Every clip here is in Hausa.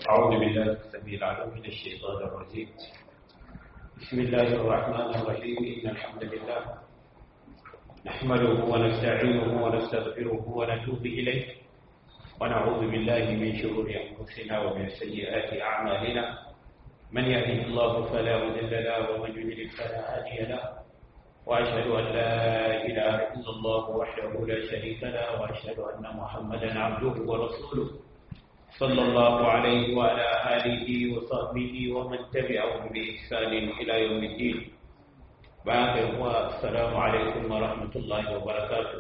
أعوذ بالله السميع العليم من الشيطان الرجيم. بسم الله الرحمن الرحيم. إن الحمد لله نحمده ونستعينه ونستغفره ونتوب إليه ونعوذ بالله من شرور أنفسنا ومن سيئات أعمالنا. من يهده الله فلا مضل له ومن يضلل فلا هادي له، وأشهد أن لا إله إلا الله وحده لا شريك له، وأشهد أن محمدا عبده ورسوله صلى الله عليه وعلى آله وصحبه ومن تبعهم بإحسان إلى يوم الدين. بعد السلام عليكم ورحمة الله وبركاته.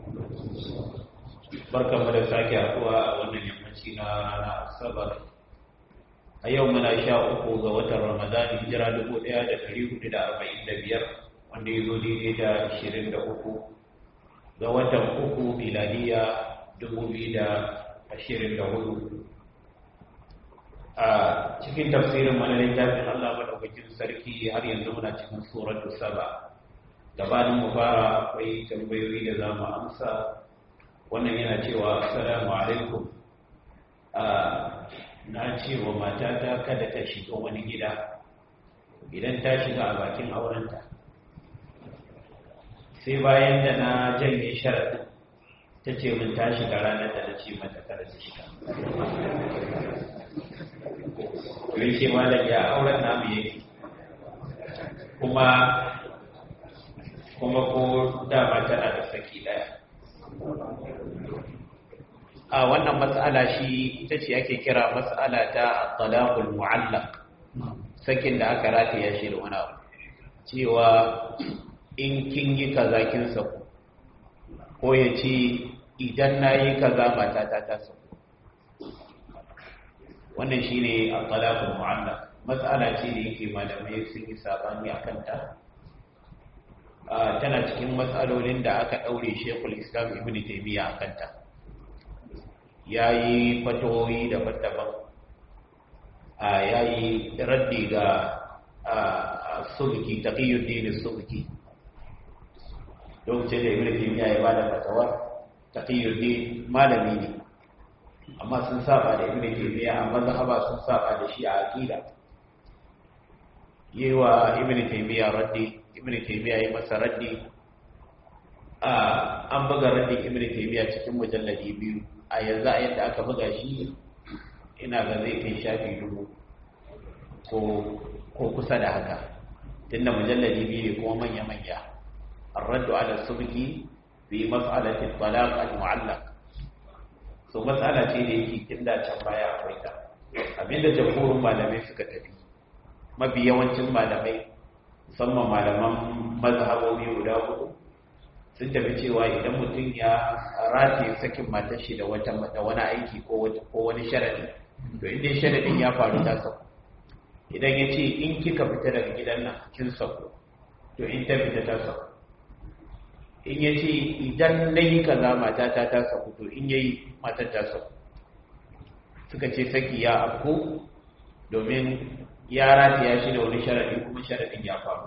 barkanmu da sake haɗuwa a wannan yammaci na ranar Asabar. A yau muna 13 ga watan Ramadan, hijira 1445, wanda ya zo daidai da 23 ga watan 3 miladiya 2024. A cikin tafsirin mana littafin Allah madaukakin sarki har yanzu muna cikin suratul Saba. Gabanin mu fara akwai tambayoyi da zamu amsa. Wannan yana cewa assalamu alaikum. Na ce wa matata kada ta shiga wani gida idan ta shiga a bakin aurenta, sai bayan da na janye sharaɗin ta ce min ta shiga ranar da na ce mata kada ta shiga. Wai ce malam ya auren namu yake, kuma ko dama tana da saki ɗaya. A wannan matsala shi ita ce ake kira matsala ta talaqul mu'allaq, sakin da aka rataya shi da wani abu, cewa in kin yi kaza kin saku, ko ya ce idan na yi kaza matata ta saku. wannan shine at-talaqul mu'allaq. Matsala ce da yake malamai sun yi sabani akan ta. Tana cikin matsalolin da aka daure Sheikhul Islam Ibn Taymiyyah akan ta. Yayi fatawoyi daban-daban. Yayi raddi ga Subki, Taqiyuddin Subki. Lokacin da Ibn Taymiyyah ya bada fatawa, Taqiyuddin malami ne, amma sun saba da Ibn Taymiyyah a mazhaba, sun saba da shi a aqida. Yewa Ibn Taymiyyah raddi, Ibn Taymiyyah ya masa raddi. An buga raddi Ibn Taymiyyah cikin mujalladi 2. A yanzu a yadda aka buga shi, ina ga zai kai shafi 1000 ko kusa da haka, tunda mujalladi 2 ne kuma manya-manya. الرد على السبكي في مسألة الطلاق المعلق. So matsala ce da yake tun da can baya akwai ta. Abinda jamhurin malamai suka tafi, mafi yawancin malamai, musamman malaman mazhabobi guda 4, sun tafi cewa idan mutum ya rataye sakin matar shi da wani aiki ko wani sharadi, to inda sharadin ya faru ta sauko. Idan ya ce in kika fita daga gidan nan kin sauko, to in ta fita ta sauko. In ya ce idan na yi kaza matata ta saku, to in yayi matar ta saku. Suka ce saki ya afko domin ya rataya shi da wani sharadi, kuma sharadin ya faru.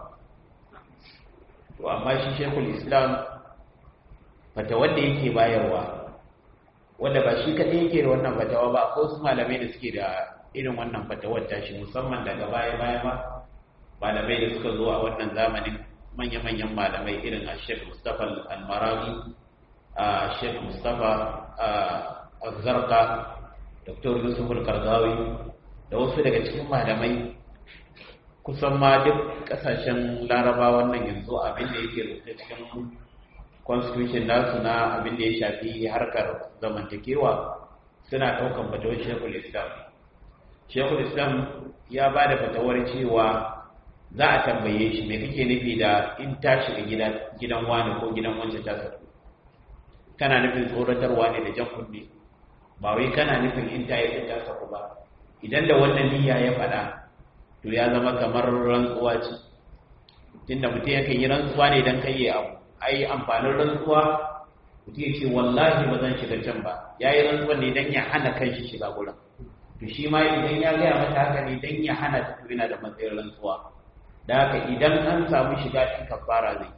To amma shi Sheikhul Islam fatawa da yake bayarwa, wanda ba shi kadai yake da wannan fatawa ba, ko su malamai da suke da irin wannan fatawar tashi, musamman daga baya ba malamai da suka zo a wannan zamanin, manya-manyan malamai irin a Sheikh Mustapha Al-Maraghi, a Sheikh Mustapha Al-Zarqa, Dr. Yusuf Al-Qardawi, da wasu daga cikin malamai. Kusan ma duk kasashen Laraba wannan yanzu abin da yake rubuta cikin constitution nasu na abin da ya shafi harkar zamantakewa, suna ɗaukan fatawar Sheikhul Islam. Sheikhul Islam ya ba da fatawar cewa za a tambaye shi me kake nufi da in ta shiga gidan wani ko gidan wancan ta saku. Kana nufin tsoratarwa ne da jan kunne, ba wai kana nufin in ta yi ta saku ba. Idan da wannan niyya ya faɗa, to ya zama kamar rantsuwa ce, tunda mutum yakan yi rantsuwa ne don kai ya abu. Ai amfanin rantsuwa, mutum ya ce wallahi ba zan shiga can ba, ya yi rantsuwa ne don ya hana kanshi shiga gurin. To shi ma idan ya gaya mata haka ne don ya hana ta, yana da matsayin rantsuwa. Da haka idan an samu shiga cikin kafara zai,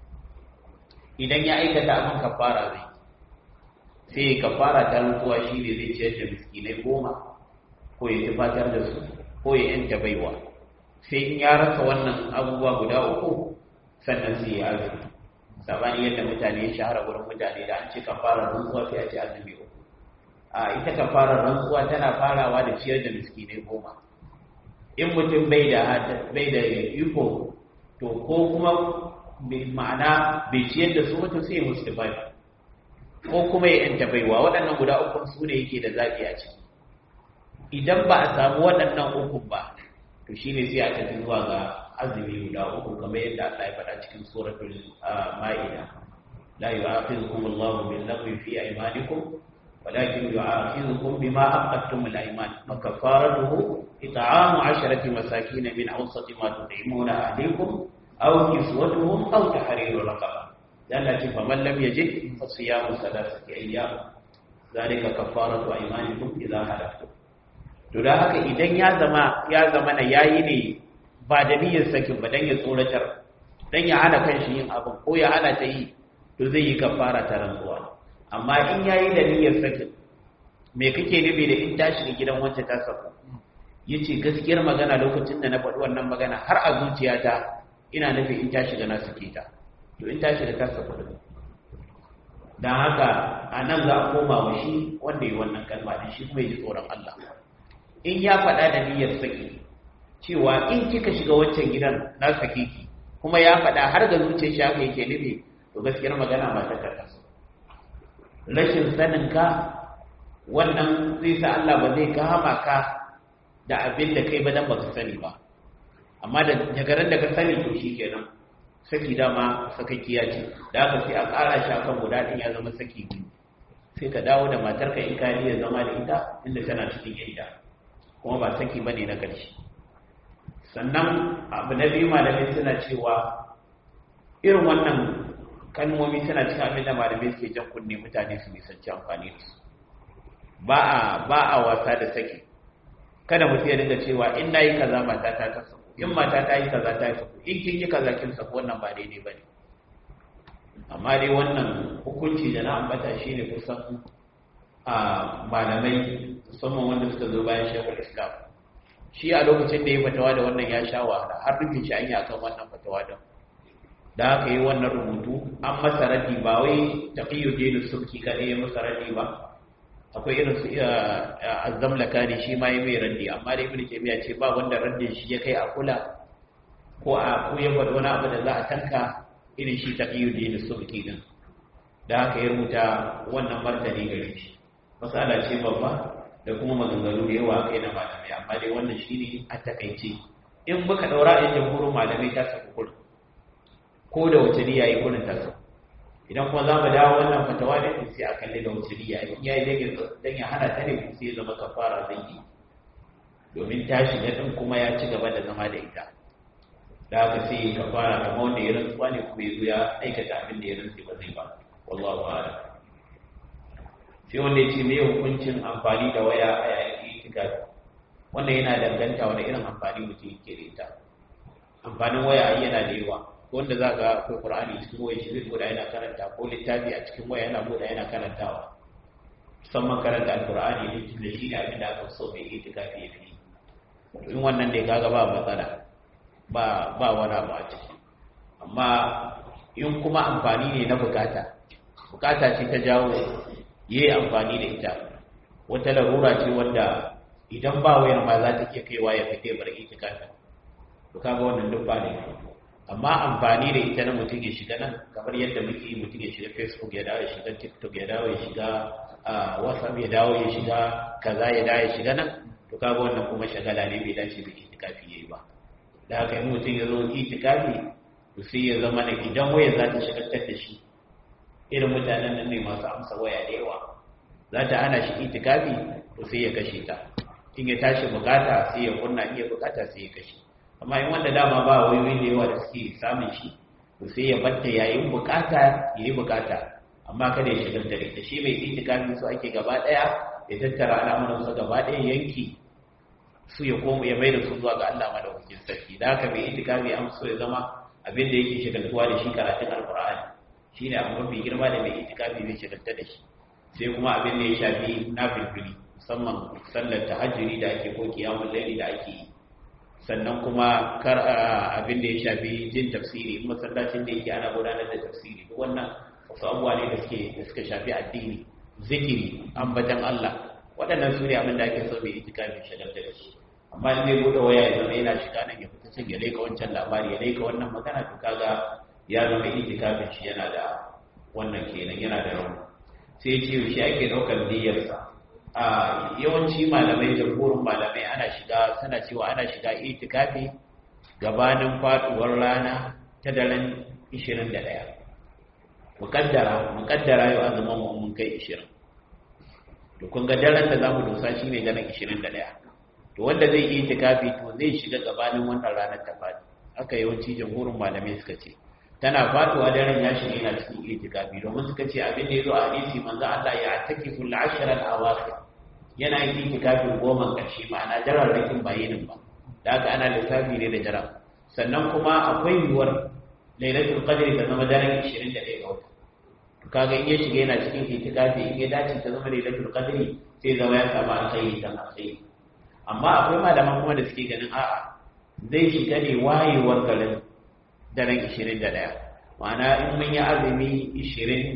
idan ya aikata abin kafara zai, sai kafara ta rantsuwa shi ne zai ciyar da miskinai 10 ko ya tufatar da su ko ya yanta baiwa sai in ya rasa wannan abubuwa guda uku sannan sai ya azumi sabani yadda mutane ya shahara wurin mutane da an ce kafarar rantsuwa sai a ce azumi uku a ita kafarar rantsuwa tana farawa da ciyar da miskinai 10 in mutum bai da iko to ko kuma ma'ana bai ciyar da su mutum sai musu tufafi ko kuma ya yanta baiwa waɗannan guda uku su ne yake da zaɓi a ciki idan ba a samu waɗannan uku ba to shine sai a tafi zuwa ga azumi guda uku kamar yadda Allah ya faɗa cikin suratul ma'ida la yu'akhidhukum Allahu bil laghwi fi aymanikum walakin yu'akhidhukum bima aqadtum al ayman fa kafaratuhu it'amu 10 masakin min awsati ma tut'imuna ahlikum aw kiswatuhum aw tahriru raqaba Allah ce fa man lam yajid fa siyamu 3 ayyam zalika kafaratu aymanikum idha halaftum to da haka idan ya zama na yayi ne ba da niyyar sakin ba dan ya tsoratar dan ya hana kanshi yin abin ko ya hana ta yi to zai yi kafara ta rantsuwa amma in yayi da niyyar sakin me kake nufi da in tashi da gidan wacce ta sako yace gaskiyar magana lokacin da na faɗi wannan magana har a zuciyata ina nufi in tashi da na sake ta to in tashi da ta sako dan haka anan za a koma wa shi wanda yi wannan kalma din shi kuma ya ji tsoron Allah in ya faɗa da niyyar saki cewa in kika shiga wancan gidan na saki ki kuma ya faɗa har ga zuciyar shi haka yake nufi to gaskiyar magana ba ta karkasa rashin sanin ka wannan zai sa Allah ba zai kama ka da abin da kai ba dan baka sani ba amma da jagaran da ka sani to shikenan saki dama sakakkiya ce da haka sai a ƙara shi akan guda ɗin ya zama saki biyu sai ka dawo da matarka in ka iya zama da ita inda tana cikin gida kuma ba saki bane na ƙarshe sannan abu na biyu malamai suna cewa irin wannan kalmomi suna cikin abin da malamai suke jan kunne mutane su nisanci amfani da su ba a wasa da saki kada mutum ya dinga cewa in nayi kaza mata ta saku in mata ta yi kaza ta saku in kin yi kaza kin saku wannan ba daidai bane amma dai wannan hukunci da na ambata shine kusan a malamai musamman wanda suka zo bayan shekul islam shi a lokacin da ya fatawa da wannan ya sha wahala har rufin shi an yi akan wannan fatawa da haka yi wannan rubutu an masa raddi ba wai taqiyuddin subki kadai ya masa raddi ba akwai irin su azzamlakani shi ma ya mai raddi amma da ibnu taymiya ce ba wanda raddin shi ya kai a kula ko a koyar da wani abu da za a tanka irin shi taqiyuddin subki din da haka ya rubuta wannan martani gare shi masala ce babba da kuma maganganu da yawa kai na malamai amma dai wannan shine a takaice in baka daura a jamhurin malamai ta saku kurin ko da wace niyya yi kurin ta saku idan kuma za mu dawo wannan fatawa ne sai a kalli da wace niyya in yayi dan ya hana ta ne sai ya zama kafara zai yi domin ta shiga din kuma ya ci gaba da zama da ita da haka sai kafara kamar wanda ya rantsuwa ne kuma ya zo ya aikata abin da ya rantsi ba zai ba wallahu a'lam sai wanda ya ce mai hukuncin amfani da waya a yayin itikafi wannan yana danganta wani irin amfani mutum yake da ita amfanin waya yana da yawa wanda za ga akwai qur'ani cikin waya shi zai buɗa yana karanta ko littafi a cikin waya yana buɗa yana karantawa musamman karanta alqur'ani ne da shi ne abin da aka so mai itikafi ya fi in wannan ne kaga ba matsala ba wani abu a ciki amma in kuma amfani ne na bukata ce ta jawo yi amfani da ita wata larura ce wanda idan ba wayar ma za ta iya kaiwa ya fite bar itikafi to kaga wannan duk ba ne amma amfani da ita na mutum ya shiga nan kamar yadda muke yi mutum ya shiga Facebook ya dawo ya shiga TikTok ya dawo ya shiga WhatsApp ya dawo ya shiga kaza ya dawo ya shiga nan to kaga wannan kuma shagala ne bai dace da itikafi yayi ba da haka in mutum ya zo itikafi to sai ya zama da idan wayar za ta shigaltar da shi irin mutanen nan ne masu amsa waya da yawa za ta hana shi itikafi to sai ya kashe ta in ya tashi bukata sai ya kunna iya bukata sai ya kashe amma in wanda dama ba wayoyi da yawa da suke samun shi to sai ya batta yayin bukata yayi bukata amma kada ya shigar da ita shi mai itikafi so ake gaba daya ya tattara al'amuran sa gaba daya yanki su ya koma ya mai da su zuwa ga Allah madaukakin sarki da haka mai itikafi an so ya zama abin da yake shigaltuwa da shi karatun alqur'ani shi ne abu mafi girma da mai itikafi zai shagalta da shi sai kuma abin da ya shafi na filfili musamman sallar tahajjudi da ake ko kiyamul layli da ake yi. Sannan kuma abin da ya shafi jin tafsiri, masallacin da yake ana gudanar da tafsiri, duk wannan wasu abubuwa ne da suka shafi addini, zikiri, ambatan Allah, waɗannan su ne abin da ake so mai itikafin shagalta da shi. Amma in zai buɗe waya ya zama yana shiga nan ya fita can ya laika wancan labari ya laika wannan magana, to kaga ya zama itikafin shi yana da wannan kenan, yana da rauni. Sai ce shi ake ɗaukar niyyarsa. Yawanci malamai, jamhurin malamai suna cewa ana shiga itikafi gabanin faduwar rana ta daren 21. Mukaddara yau azumin mun kai 20. To kun ga daren da zamu dosa shine daren 21. To wanda zai yi itikafi to zai shiga gabanin wannan ranar ta fadi. Haka yawanci jamhurin malamai suka ce. Tana faduwa daren ya shiga yana cikin itikafi, domin suka ce abin da yazo a hadisi manzo Allah ya takifu al-ashr al-awakhir, yana yin itikafin 10 karshe, ma'ana jararrakin bayinin ba, da haka ana lissafi ne da jara. Sannan kuma akwai yiwuwar lailatul qadri ta zama daren 21 ga wata. To kaga in ya shiga yana cikin itikafi, in ya dace ta zama lailatul qadri sai zama ya samu alkhairi dan alkhairi. Amma akwai malaman kuma da suke ganin a'a, zai shiga ne wayewar garin daren 21, ma'ana in mun yi azumi 20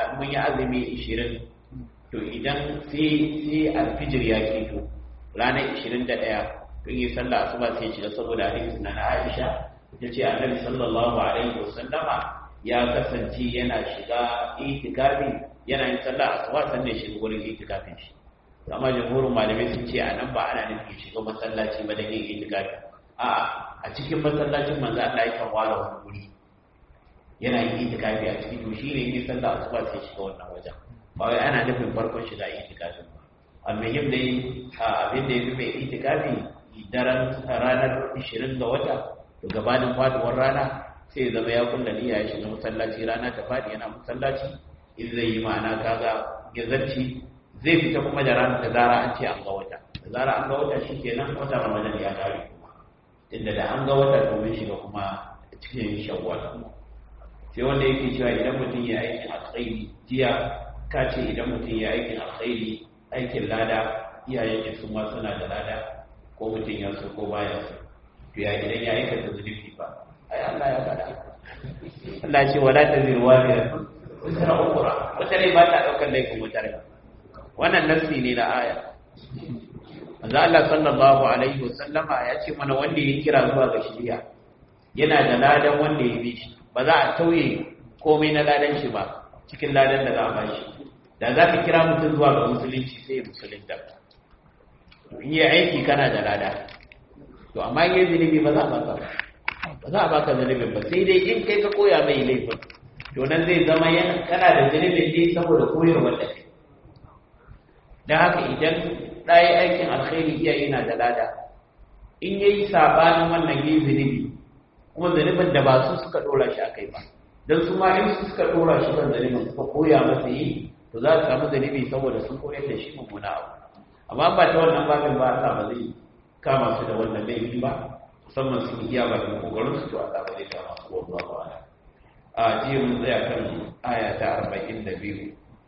to idan sai alfijir ya keto ranar 21 tun yi sallah asuba sai shiga, saboda hadisin na Aisha ita ce annabi sallallahu alaihi wasallama ya kasance yana shiga itikafi, yana yin sallah asuba sannan shiga gurin itikafin shi. Amma jamhurin malamai sun ce anan ba ana nufin shiga masallaci ba da yin itikafi, a cikin masallacin manzo Allah yakan ware wani guri yana yin itikafi a cikin, to shine yin sallah asuba sai shiga wannan wajen, ba wai ana nufin farkon shiga itikafin ba. Almuhim dai abin da yafi mai itikafi daren ranar 20 ga wata, to gabanin faduwar rana sai zama ya kulla niyya ya shiga masallaci, rana ta fadi yana masallaci, in zai yi ma'ana kaga ya zarci, zai fita kuma da ranar da zara an ce an ga wata, da zara an ga wata shikenan wata Ramadan ya kare. Inda da an ga wata domin shiga kuma cikin Shawwal. Sai wanda yake cewa idan mutum ya aikin alkhairi, jiya ka ce idan mutum ya aikin alkhairi, aikin lada, iyayen shi su ma suna da lada, ko mutum ya so ko baya so. To ya idan ya aikata zunubi ba, ai Allah ya faɗa. Allah ce wala taziru waziratun wizra ukhra, wata rai ba ta daukar laifin wata rai. Wannan nassi ne na aya. Manzo Allah sallallahu alaihi wasallama ya ce mana wanda ya kira zuwa ga shari'a yana da ladan wanda ya bi shi, ba za a tauye komai na ladan shi ba cikin ladan da za a ba shi. Da za ka kira mutum zuwa ga musulunci sai ya musulunta, in yi aiki kana da lada, to amma in yi zunubi ba za a baka ba, ba za a baka zunubin ba, sai dai in kai ka koya mai laifin, to nan zai zama kana da zunubin ne saboda koyarwar da kai. Don haka idan ɗaya aikin alkhairi iyaye na da lada, in yayi sabanin wannan yayi zunubi, kuma zunubin da ba su suka dora shi akai ba, dan su ma in su suka dora shi kan zunubin suka koya masa yi, to za su samu zunubi saboda sun koyar da shi mummuna abu. Amma ba ta wannan babin ba, Allah ba zai kama su da wannan laifi ba, musamman sun iya bakin kokarin su, to Allah ba zai kama su ba ba. A jiya mun tsaya kan aya ta 42.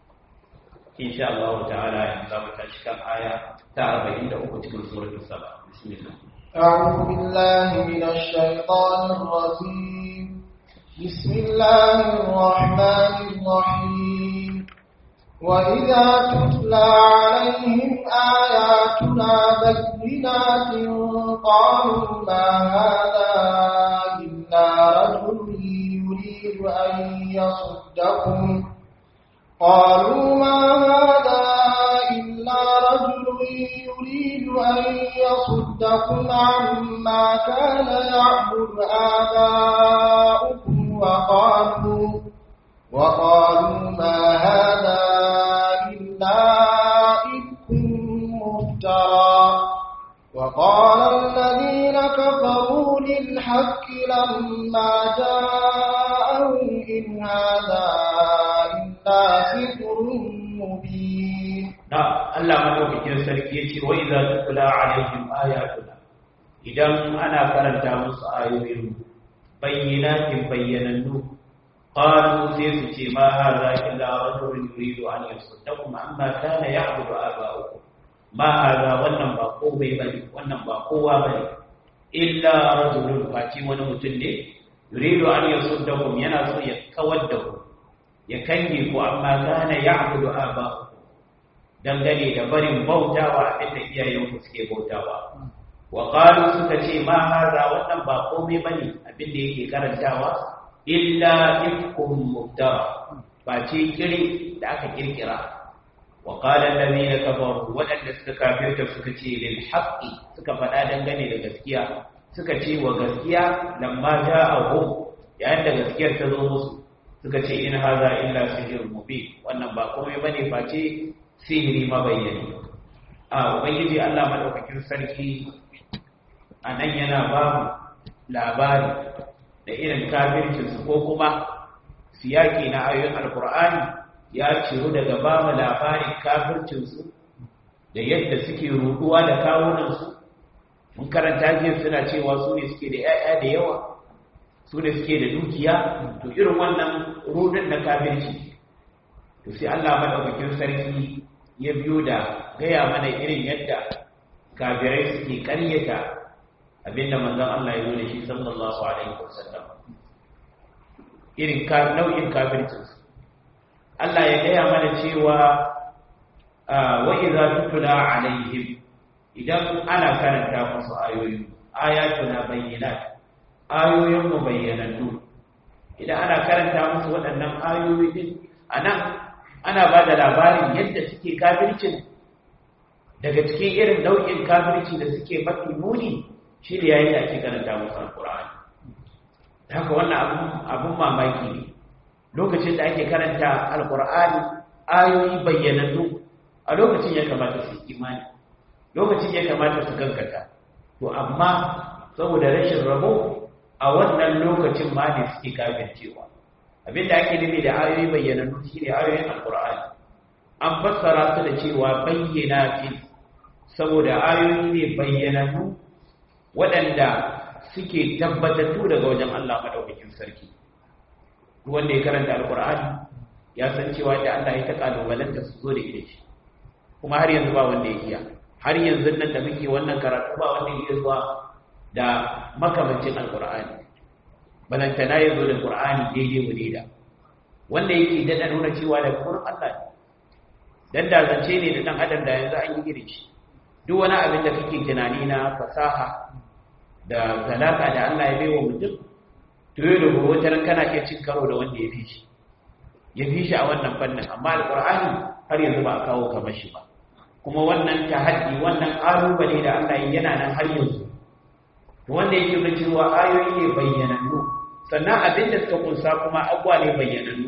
insha Allah ta'ala yanzu za mu tashi kan aya ta 43 cikin suratul Saba. Bismillah. أعوذ بالله من الشيطان الرجيم. بسم الله الرحمن الرحيم. وإذا تتلى عليهم آياتنا بينات قالوا ما هذا إلا رجل يريد أن يصدكم قالوا ما هذا إلا رجل يريد أن يصدكم عما كان يعبد آباؤكم وقالوا ما هذا إلا إفك مفترى وقال الذين كفروا للحق لما جاءهم إن هذا سحر مبين. الله مدوكين sarki yace wa idza tutla alaihim ayatuna, idan ana karanta musu ayoyin bayyinatin bayyanannu, qalu sai su ce ma hadha illa rajulun yuridu an yasuddakum amma kana ya'budu aba'ukum, ma hada wannan ba komai bane wannan ba kowa bane illa rajulun fati wani mutum ne yuridu an yasuddakum yana so ya kawar da ku ya kange ku amma kana ya'budu aba dangane da barin bautawa inda iyayenku suke bautawa wa qalu suka ce ma hada wannan ba komai bane abinda yake karantawa illa ifkum mubtara ba ce kiri da aka kirkira wa qala alladhina kafaru wadanda suka kafirta suka ce lil haqqi suka faɗa dangane da gaskiya suka ce wa gaskiya lamma ja'ahum yayin da gaskiyar ta zo musu suka ce in haza illa sihrun mubin wannan ba komai bane face sihiri mabayyani ubangiji Allah madaukakin sarki anan yana ba mu labari da irin kafircin su ko kuma siyaki na ayoyin alqur'ani ya ciro daga ba mu labarin kafircin su da yadda suke ruduwa da kawunan su mun karanta jiya suna cewa su ne suke da 'ya'ya da yawa su ne suke da dukiya to irin wannan rudin na kafirci to sai Allah madaukakin sarki ya biyo da gaya mana irin yadda kafirai suke karyata abinda manzon Allah ya zo da shi sallallahu alaihi wasallam irin nau'in kafircin Allah ya gaya mana cewa wa idza tutla alaihim idan ana karanta musu ayoyi ayatuna bayyinat ayoyin mu bayyanannu idan ana karanta musu waɗannan ayoyi din anan ana ba da labarin yadda suke kafircin daga cikin irin nau'in kafirci da suke mafi muni shi da yayin da ake karanta musu alqur'ani haka wannan abun mamaki ne lokacin da ake karanta alqur'ani ayoyi bayyanannu a lokacin ya kamata su imani lokacin ya kamata su gaskata to amma saboda rashin rabo a wannan lokacin ma ne suke kafircewa abinda ake nufi da ayoyi bayyanannu shine ayoyin alqur'ani an fassara su da cewa bayyinatin saboda ayoyi ne bayyanannu waɗanda suke tabbatattu daga wajen Allah madaukakin sarki wanda ya karanta alqur'ani ya san cewa da Allah ya ta kalubalanta su zo da shi kuma har yanzu ba wanda ya iya har yanzu nan da muke wannan karatu ba wanda ya iya zuwa da makamancin alqur'ani balantana ya zo da qur'ani daidai wa daida wanda yake dada nuna cewa da gurin Allah ne dan da zance ne da dan adam da yanzu an yi gire shi duk wani abin da kake tunani na fasaha da zalaka da Allah ya baiwa mutum to yau da gobe wata kana iya cin karo da wanda ya fi shi a wannan fannin amma alqur'ani har yanzu ba a kawo kamar shi ba kuma wannan tahaddi wannan ƙalubale da Allah yana nan har yanzu wanda yake nuna cewa ayoyi ne bayyanannu sannan abin da suka kunsa kuma abuwa ne bayyanannu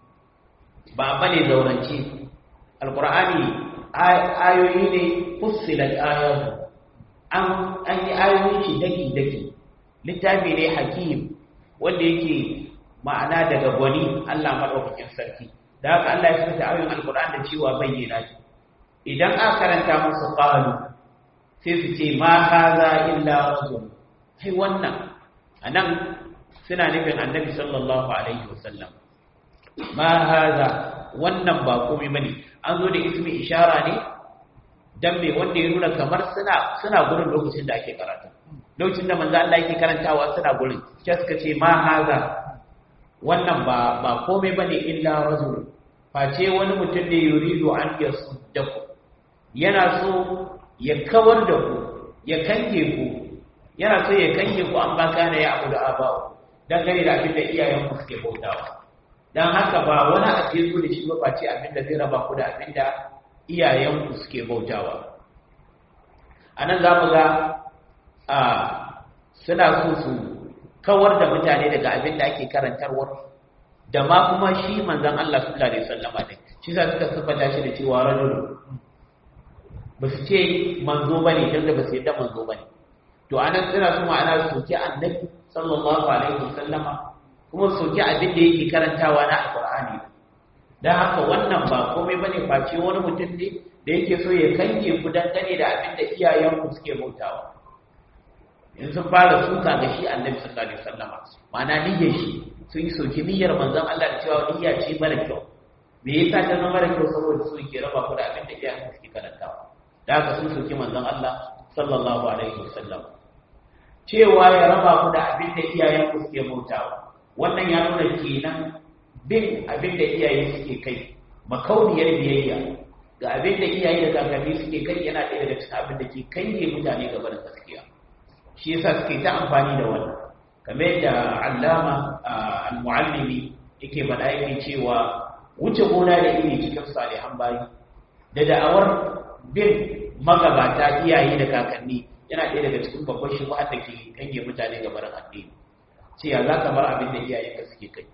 ba bane zaurance alqur'ani ayoyi ne fussilat ayatu an yi ayoyi shi daki littafi ne hakim wanda yake ma'ana daga gwani Allah madaukakin sarki da haka Allah ya saka ayoyin alqur'ani da cewa bayyana shi idan aka karanta musu qalu sai su ce ma hadha illa rajul kai wannan anan suna nufin annabi sallallahu alaihi wasallam ma hadha wannan ba komai bane an zo da ismi ishara ne dan me wanda ya nuna kamar suna gurin lokacin da ake karatu lokacin da manzo Allah yake karantawa suna gurin sai suka ce ma hadha wannan ba komai bane illa rajul face wani mutum ne yuridu an yasuddaku yana so ya kawar da ku ya kange ku yana so ya kange ku an baka na ya abu da aba'u dan gare da abin da iyayen ku suke bautawa dan haka ba wani a cikin da shi ba face abin da zai raba ku da abin da iyayen ku suke bautawa anan zamu ga suna so su kawar da mutane daga abin da ake karantarwa da ma kuma shi manzon Allah sallallahu alaihi wasallam ne shi sa suka sifata shi da cewa rajul ba su ce manzo bane dan da ba su yadda manzo bane to anan suna so ma'ana su soki annabi sallallahu alaihi wasallam kuma soki abin da yake karantawa na alqur'ani dan haka wannan ba komai bane face wani mutum ne da yake so ya kange ku dangane da abin da iyayenku suke bautawa in sun fara suka ga shi annabi sallallahu alaihi wasallam ma'ana niyyar shi sun yi soki niyyar manzon Allah da cewa niyya ce mara kyau me yasa ta zama mara kyau saboda su ke raba ku da abin da iyayenku suke karantawa da aka sun soki manzon Allah sallallahu alaihi wasallam cewa ya raba ku da abin da iyayen ku suke bautawa wannan ya nuna kenan bin abin da iyaye suke kai makauniyar biyayya ga abin da iyaye da kakanni suke kai yana ɗaya daga cikin abin da ke kange mutane gaba da gaskiya shi yasa suke ta amfani da wannan kamar yadda allama al-muallimi yake faɗa yake cewa wuce gona da iri cikin salihan bayi da da'awar bin magabata iyaye da kakanni yana ɗaya daga cikin babban shubha da ke kange mutane gaba da addini ce ya za ka bar abin da iyaye ka suke kai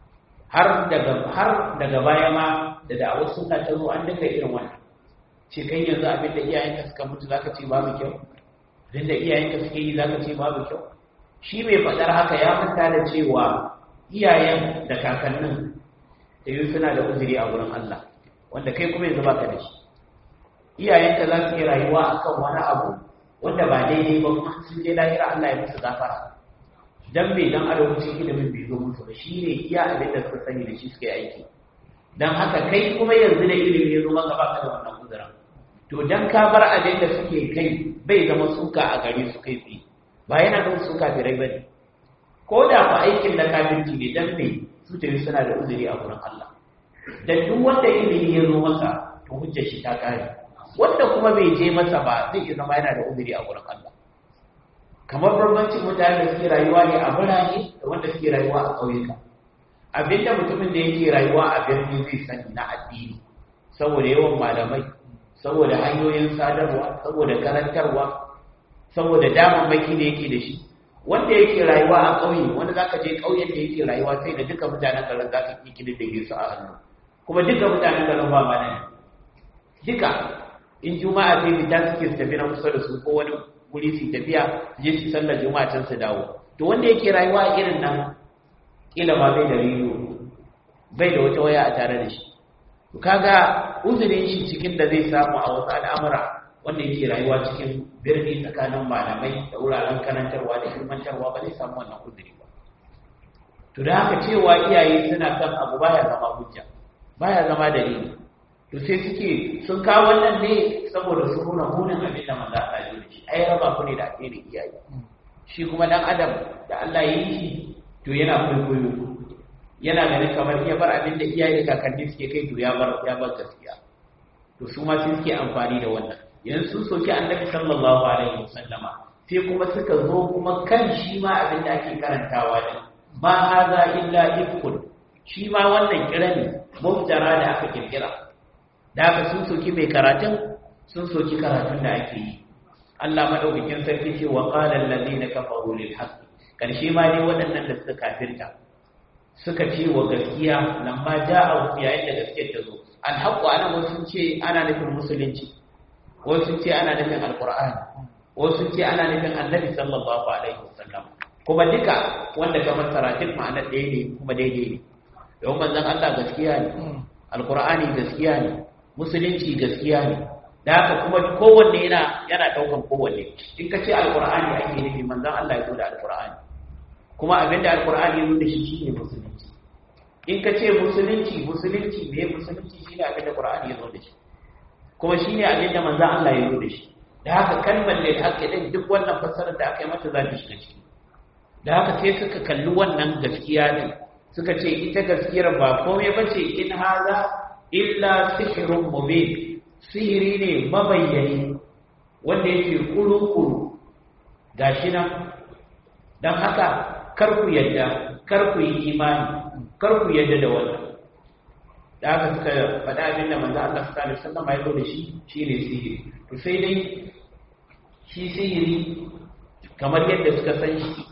har daga baya ma da da'awar suna ta zo an dinga irin wannan ce kai yanzu abin da iyayenka suka mutu zaka ce babu kyau abin da iyayenka suke yi zaka ce babu kyau shi mai faɗar haka ya manta da cewa iyayen da kakannin da yi suna da uzuri a wurin Allah wanda kai kuma yanzu baka da shi iyayenka za su yi rayuwa akan wani abu wanda ba daidai ba kuma sun je lahira Allah ya musu gafara dan bai dan arewacin ilimin bai zo musu ba shi ne iya abin da suka sani da shi suka yi aiki dan haka kai kuma yanzu da ilimi ya zo maka baka da wannan uzurin to dan ka bar abin da suke kai bai zama suka a gare su kai tsaye ba yana da suka birai bane ko da fa aikin da kafirci ne dan me su tafi suna da uzuri a wurin Allah dan duk wanda ilimi ya zo masa to hujjar shi ta kare wanda kuma bai je masa ba zai iya zama yana da uzuri a wurin Allah kamar bambancin mutane da suke rayuwa ne a birane da wanda suke rayuwa a ƙauyuka abinda mutumin da yake rayuwa a birni zai sani na addini saboda yawan malamai saboda hanyoyin sadarwa saboda karantarwa saboda damammaki da yake da shi wanda yake rayuwa a ƙauye wanda zaka je ƙauyen da yake rayuwa sai da duka mutanen garin zaka yi kididdige su a hannu kuma duka mutanen garin ba ma nan duka in juma'a sai fita suke su tafi na kusa da su ko wani guri su tafiya su je su sallar juma'a can su dawo to wanda yake rayuwa a irin nan kila ma bai da rediyo bai da wata waya a tare da shi to kaga uzurin shi cikin da zai samu a wasu al'amura wanda yake rayuwa cikin birni tsakanin malamai da wuraren karantarwa da ilmantarwa ba zai samu wannan uzuri ba to da haka cewa iyaye suna kan abu baya zama hujja baya zama dalili to sai suke sun kawo wannan ne saboda su nuna munin abin da manzo Allah ya yi shi ai raba ku ne da addinin iyaye shi kuma dan adam da Allah ya yi shi to yana kwaikwayo yana ganin kamar ya bar abin da iyaye da kakanni suke kai to ya bar gaskiya to su ma sai suke amfani da wannan yanzu sun soki annabi sallallahu alaihi wasallama sai kuma suka zo kuma kan shi ma abin da ake karantawa da ma haza illa ifkun shi ma wannan kirani muftara da aka kirkira da aka sun soki mai karatun sun soki karatun da ake yi Allah madaukakin sarki ce wa qala allazina kafaru lil haqq karshe ma dai waɗannan da suka kafirta suka ce wa gaskiya lamma ja'a yayin da gaskiyar ta zo alhaqqu ana wasu ce ana nufin musulunci wasu ce ana nufin alqur'ani wasu ce ana nufin annabi sallallahu alaihi wasallam kuma duka wanda ka fassara duk ma'anar ɗaya ne kuma daidai ne don manzon Allah gaskiya ne alqur'ani gaskiya ne musulunci gaskiya ne da haka kuma kowanne yana daukan kowanne in ka ce alqur'ani ake nufi manzon Allah ya zo da alqur'ani kuma abinda alqur'ani ya zo da shi shine musulunci in ka ce musulunci me musulunci shine abinda qur'ani ya zo da shi kuma shine abinda manzon Allah ya zo da shi da haka kalmar lil haqqi din duk wannan fassarar da aka yi mata za ta shiga ciki da haka sai suka kalli wannan gaskiya din suka ce ita gaskiyar ba komai bace in haza illa sihrun mubin sihiri ne mabayyani wanda yake kuru-kuru gashi nan don haka kar ku yadda kar ku yi imani kar ku yadda da wannan da haka suka faɗa abin da manzo Allah sallallahu alaihi wasallam ya zo da shi shine sihiri to sai dai shi sihiri kamar yadda suka san shi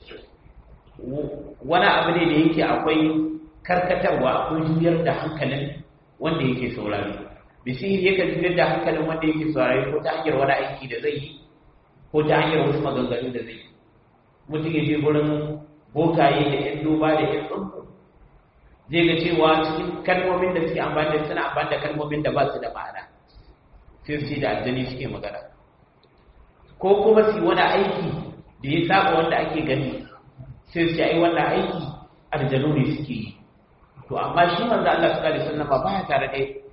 wani abu ne da yake akwai karkatarwa ko juyar da hankalin wanda yake saurari bisiri yakan juyar da hankalin wanda yake saurari ko ta hanyar wani aiki da zai yi ko ta hanyar wasu maganganu da zai yi mutum ya je gurin bokaye da yan duba da yan tsunku zai ga cewa cikin kalmomin da suke amfani da suna amfani da kalmomin da ba su da ma'ana sai su ce da aljani suke magana ko kuma su wani aiki da ya saba wanda ake gani sai su yi wannan aiki aljanu ne suke yi to amma shi manzo Allah sallallahu alaihi wasallam ba ya tare da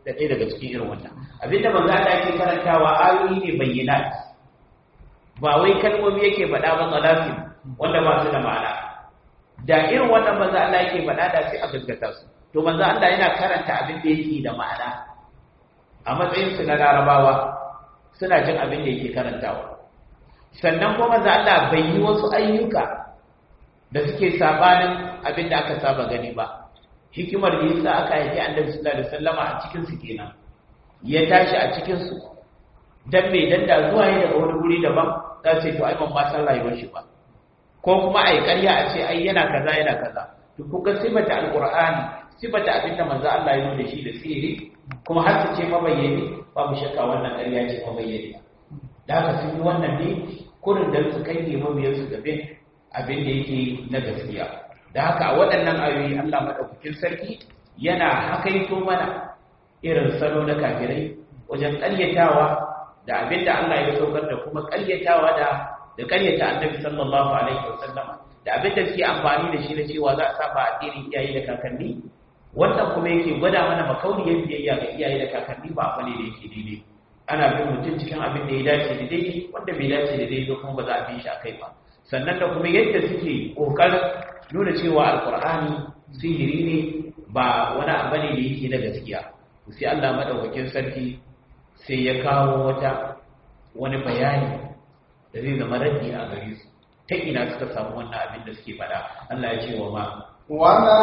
da ɗaya daga cikin irin wannan abinda manzo Allah yake karantawa ayoyi ne bayyinat ba wai kalmomi yake faɗa ba qalafin wanda ba su da ma'ana da irin wannan manzo Allah yake faɗa da sai a gaskata su to manzo Allah yana karanta abin da yake da ma'ana a matsayin su na larabawa suna jin abin da yake karantawa sannan kuma manzo Allah bai yi wasu ayyuka da suke sabanin abin da aka saba gani ba hikimar da yasa aka yi Annabi sallallahu alaihi wasallama a cikin su kenan ya tashi a cikin su dan me dan da zuwa yi daga wani guri daban za su to ai ban ma san rayuwar shi ba ko kuma ai ƙarya a ce ai yana kaza to kun ga sifata alqur'ani sifata abin da manzo Allah ya nuna shi da sirri kuma har su ce mabayyani babu shakka wannan ƙarya ce mabayyani da haka sun yi wannan ne kurin da su kai mabiyansu gabe abin da yake na gaskiya da haka a waɗannan ayoyi Allah madaukakin sarki yana hakaito mana irin salo na kafirai wajen ƙaryatawa da abin da Allah ya saukar da kuma ƙaryatawa da ƙaryata Annabi sallallahu alaihi wasallama da abin da suke amfani da shi na cewa za a saba addinin iyaye da kakanni wannan kuma yake gwada mana makauniyar biyayya ga iyaye da kakanni ba abu ne da yake daidai ana bin mutum cikin abin da ya dace da daidai wanda bai dace da daidai kuma ba za a bi shi a kai ba sannan da kuma yadda suke ƙoƙarin nuna cewa alƙur'ani sihiri ne ba wani abu ne da yake na gaskiya sai Allah madaukakin sarki sai ya kawo wani bayani da zai zama raddi a gare su ta ina suka samu wannan abin da suke faɗa Allah ya ce wa ma وما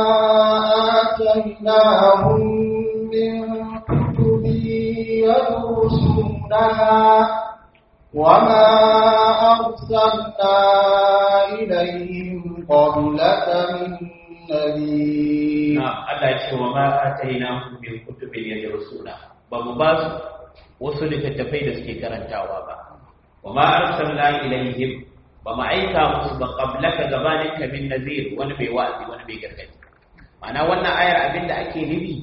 آتيناهم من كتب يدرسونها وما أرسلنا إليهم قبلك من نذير Allah ya ce wa ma atainahum min kutubin yadrusuna ba mu ba su wasu littattafai da suke karantawa ba wa ma arsalna ilayhim ba ma aika musu ba qablaka gabaninka min nazir wani mai wa'azi wani mai gargadi ma'ana wannan ayar abinda ake nufi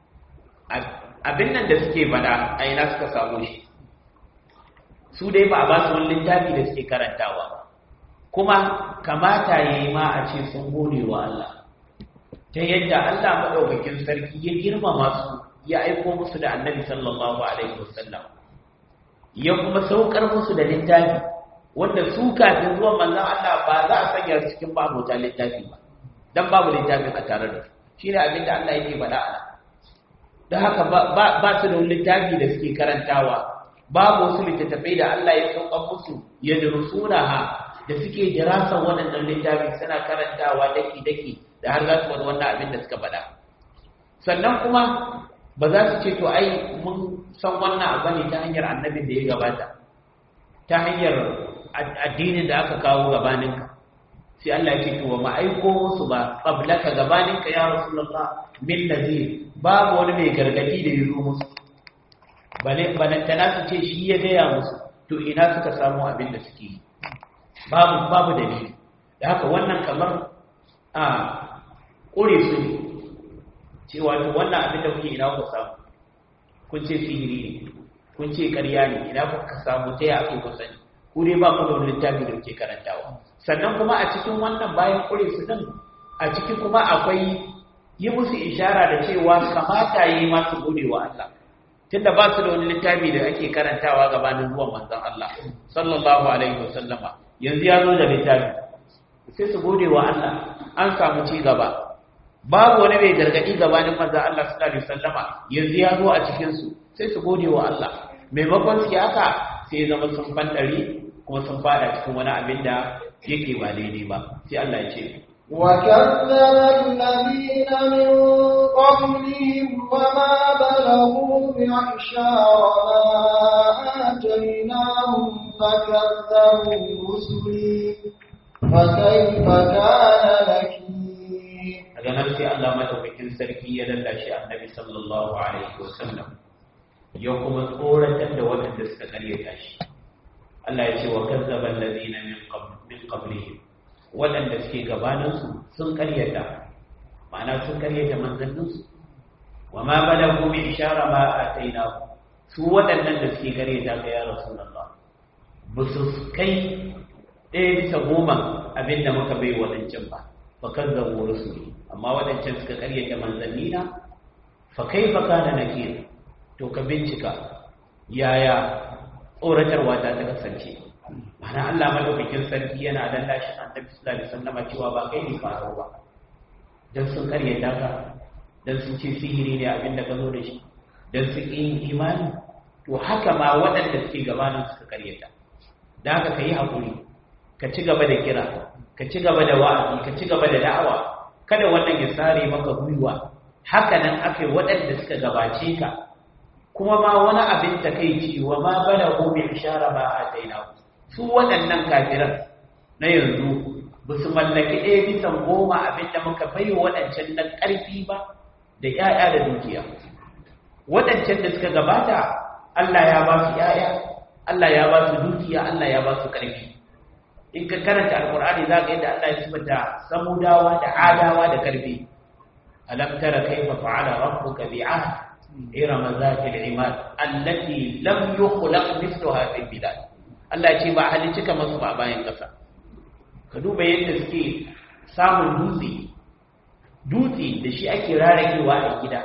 abin nan da suke bada a ina suka samu shi su dai ba a ba su wani littafi da suke karantawa kuma kamata yayi ma a ce sun gode wa Allah ta yadda Allah madaukakin sarki ya girmama su ya aiko musu da Annabi sallallahu alaihi wasallam ya kuma saukar musu da littafi wanda su kafin zuwan manzon Allah ba za a sanya cikin babu ta littafi ba dan babu littafin a tare da su shine abin da Allah yake faɗa a da haka ba su da wani littafi da suke karantawa babu wasu littattafai da Allah ya sauka musu ya durusunaha da suke jirasan waɗannan littafi suna karantawa daki da har za su wani wannan abin da suka faɗa sannan kuma ba za su ce to ai mun san wannan abu ne ta hanyar annabin da ya gabata ta hanyar addinin da aka kawo gabaninka sai Allah ya ce to ma aiko musu ba qablaka gabaninka ya rasulullah min nazir babu wani mai gargadi da ya zo musu balantana su ce shi ya gaya musu to ina suka samu abin da suke yi babu dalili da haka wannan kamar a ƙure su ne cewa to wannan abin da kuke ina ku samu kun ce sihiri ne kun ce ƙarya ne ina kuka samu ta ya ake ku sani ku dai ba ku da wani littafi da kuke karantawa sannan kuma a cikin wannan bayan ƙure su din a cikin kuma akwai yi musu ishara da cewa kamata yi masu gode wa Allah tunda ba su da wani littafi da ake karantawa gabanin zuwan manzon Allah sallallahu alaihi wasallama yanzu ya zo da littafi sai su gode wa Allah an samu ci gaba babu wani mai gargadi gabanin manzon Allah sallallahu alaihi wasallama yanzu ya zo a cikin su sai su gode wa Allah maimakon su haka sai zama sun fandari kuma sun fada cikin wani abin da yake ba daidai ba sai Allah ya ce وكذب الذين من قبلهم وما بلغوا معشار ما آتيناهم فكذبوا رسلي فكيف كان نكير. daga nan sai Allah madaukakin sarki ya lallashi Annabi sallallahu alaihi wasallam ya kuma tsoratar da waɗanda suka karyata shi. Allah ya ce wa kazzaba alladhina min qablihim waɗanda suke gabaninsu sun karyata ma'ana sun karyata manzanninsu wa ma balagu min ishara ma atainahu su waɗannan da suke karyata ga ya rasulullah ba su kai ɗaya bisa goma abinda muka bai waɗancan ba fa kazzabu rusuli amma waɗancan suka karyata manzannina fa kaifa kana nakir to ka bincika yaya tsoratarwa ta kasance. Mana Allah madaukakin sarki yana lallashin Annabi sallallahu alaihi wasallam cewa ba kai ne faro ba, dan sun karyata ka, dan sun ce sihiri ne abin da ka zo da shi, dan su yin imani, to haka ma waɗanda suke gabanin suka karyata. Da haka ka yi haƙuri, ka ci gaba da kira, ka ci gaba da wa'azi, ka ci gaba da da'awa, kada wannan ya sare maka gwiwa. Haka nan aka yi waɗanda suka gabace ka, kuma ma wani abin takeici wa ma balagu bi ishara ba a daina su waɗannan kafiran na yanzu ba su mallaki ɗaya bisan goma abin da muka bai waɗancan nan ƙarfi ba da ‘ya'ya da dukiya. Waɗancan da suka gabata Allah ya ba su ‘ya'ya, Allah ya ba su dukiya, Allah ya ba su ƙarfi. In ka karanta Alƙur'ani za ka yadda Allah ya sifata samudawa da adawa da ƙarfi. Alam tara kaifa fa'ala rabbuka bi'ad إرم ذات العماد التي لم يخلق مثلها في البلاد. Allah ce ba halicci kamar su ba bayan ƙasa. Ka duba yadda suke samun dutse da shi ake rarakewa a gida.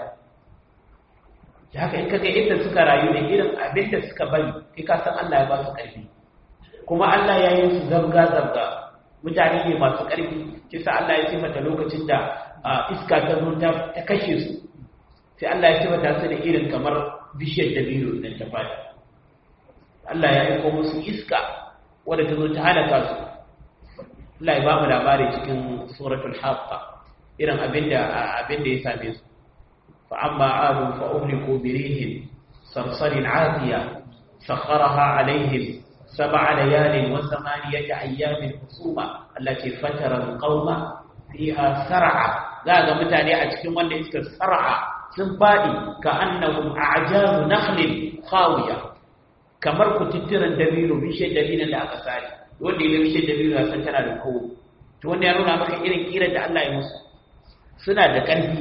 Da haka in kaga yadda suka rayu da irin abin da suka bari, kai ka san Allah ya ba su ƙarfi. Kuma Allah ya yi su zabga mutane ne masu ƙarfi. Kisa Allah ya sifata lokacin da iska ta zo ta kashe su. Sai Allah ya sifata su da irin kamar bishiyar dabino idan ta fada. Allah ya aiko musu iska wadda ta zo ta halaka su. Allah ya ba mu labari cikin suratul Haqqa irin abinda ya same su. Fa amma adu fa uhliku bi rihin sarsarin atiya sakharaha alaihim sab'a layalin wa thamaniyata ayyamin husuma allati fatara alqauma fiha sar'a. Za ga mutane a cikin wanda iska sar'a sun faɗi ka annahum a'jazu nakhlin khawiya, kamar kututturan dabino, bishiyar dabino da aka sare. Wanda ya bishiyar dabino ya san tana da kowo. To wanda ya nuna maka irin kiran da Allah ya musu. Suna da ƙarfi,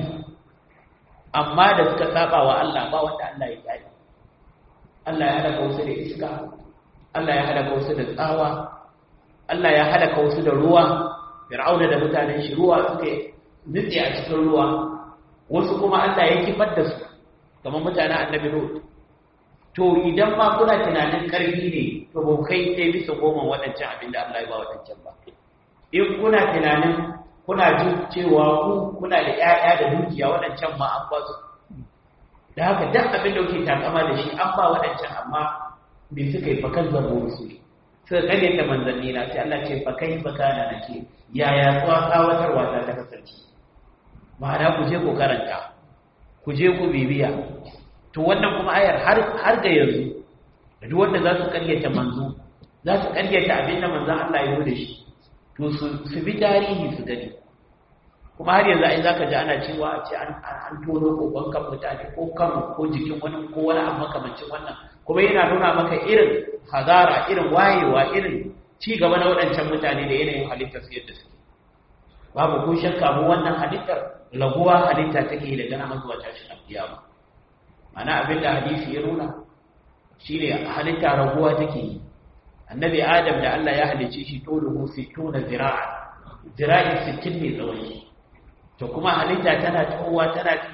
amma da suka saba wa Allah ba wanda Allah ya kyale. Allah ya halaka wasu da iska, Allah ya halaka wasu da tsawa, Allah ya halaka wasu da ruwa. Fir'auna da mutanen shi ruwa suke nutse a cikin ruwa. Wasu kuma Allah ya kifar da su kamar mutanen annabi Lut. To idan ma kuna tunanin karfi ne, to ba kai sai bisa goma waɗancan abin da Allah ya ba waɗancan ba. In kuna tunanin kuna jin cewa kuna da ƴaƴa da dukiya waɗancan ma an ba su. Da haka duk abin da kuke takama da shi an ba waɗancan, amma me suka yi fakan zarbo su ne. Suka kare ta manzanni na sai Allah ce fakai fakana nake yaya tsawatarwa ta kasance. Ma'ana ku je ku karanta, ku je ku bibiya. To wannan kuma ayar har ga yanzu da duk wanda za su karyata manzo, za su karyata abin da manzon Allah ya yi da shi, to su bi tarihi su gani. Kuma har yanzu ai zaka ji ana cewa a ce an tono kokon kan mutane ko kan ko jikin wani ko wani abu makamancin wannan, kuma yana nuna maka irin hazara, irin wayewa, irin ci gaba na waɗancan mutane da yanayin halittar su yadda suke. Babu ko shakka mu wannan halittar laguwa halitta take daga nan zuwa tashin alkiyama. Mana abin da hadisi ya nuna shine halitta raguwa take yi. Annabi Adam da Allah ya halice shi toluhu 60 zira'a, zira'i 60 ne tsawon shi. To kuma halitta tana tuwa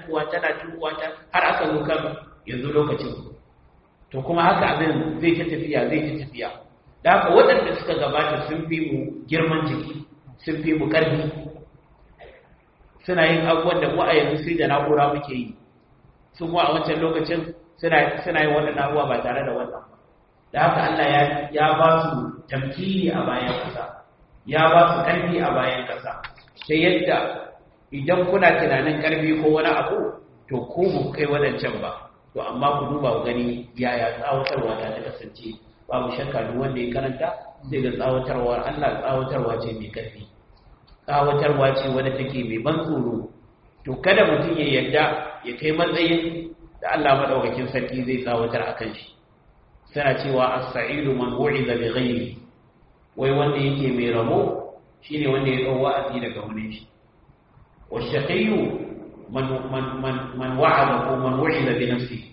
har aka zo kan yanzu lokacin. To kuma haka abin zai ta tafiya. Da haka waɗanda suka gabata sun fi mu girman jiki, sun fi mu ƙarfi. Suna yin abubuwan da mu a yanzu sai da na'ura muke yi. Sun mu a wancan lokacin suna yin waɗannan abubuwa ba tare da wannan ba. Da haka Allah ya ba su tamkini a bayan ƙasa, ya ba su ƙarfi a bayan ƙasa. Sai yadda idan kuna tunanin ƙarfi ko wani abu, to ko mu kai waɗancan ba. To amma ku duba ku gani yaya tsawatarwa ta kasance. Babu shakka duk wanda ya karanta sai ga tsawatarwar Allah tsawatarwa ce mai ƙarfi. Tsawatarwa ce wadda take mai ban tsoro. To kada mutum ya yarda ya kai matsayin da Allah madaukakin sarki zai tsawatar akan shi. Sana cewa as-sa'idu man wu'iza bi ghairi. Wai wanda yake mai rabo shine wanda ya dau wa'azi daga wani shi. Wash-shaqiyyu man wa'ada ko man wu'iza bi nafsihi.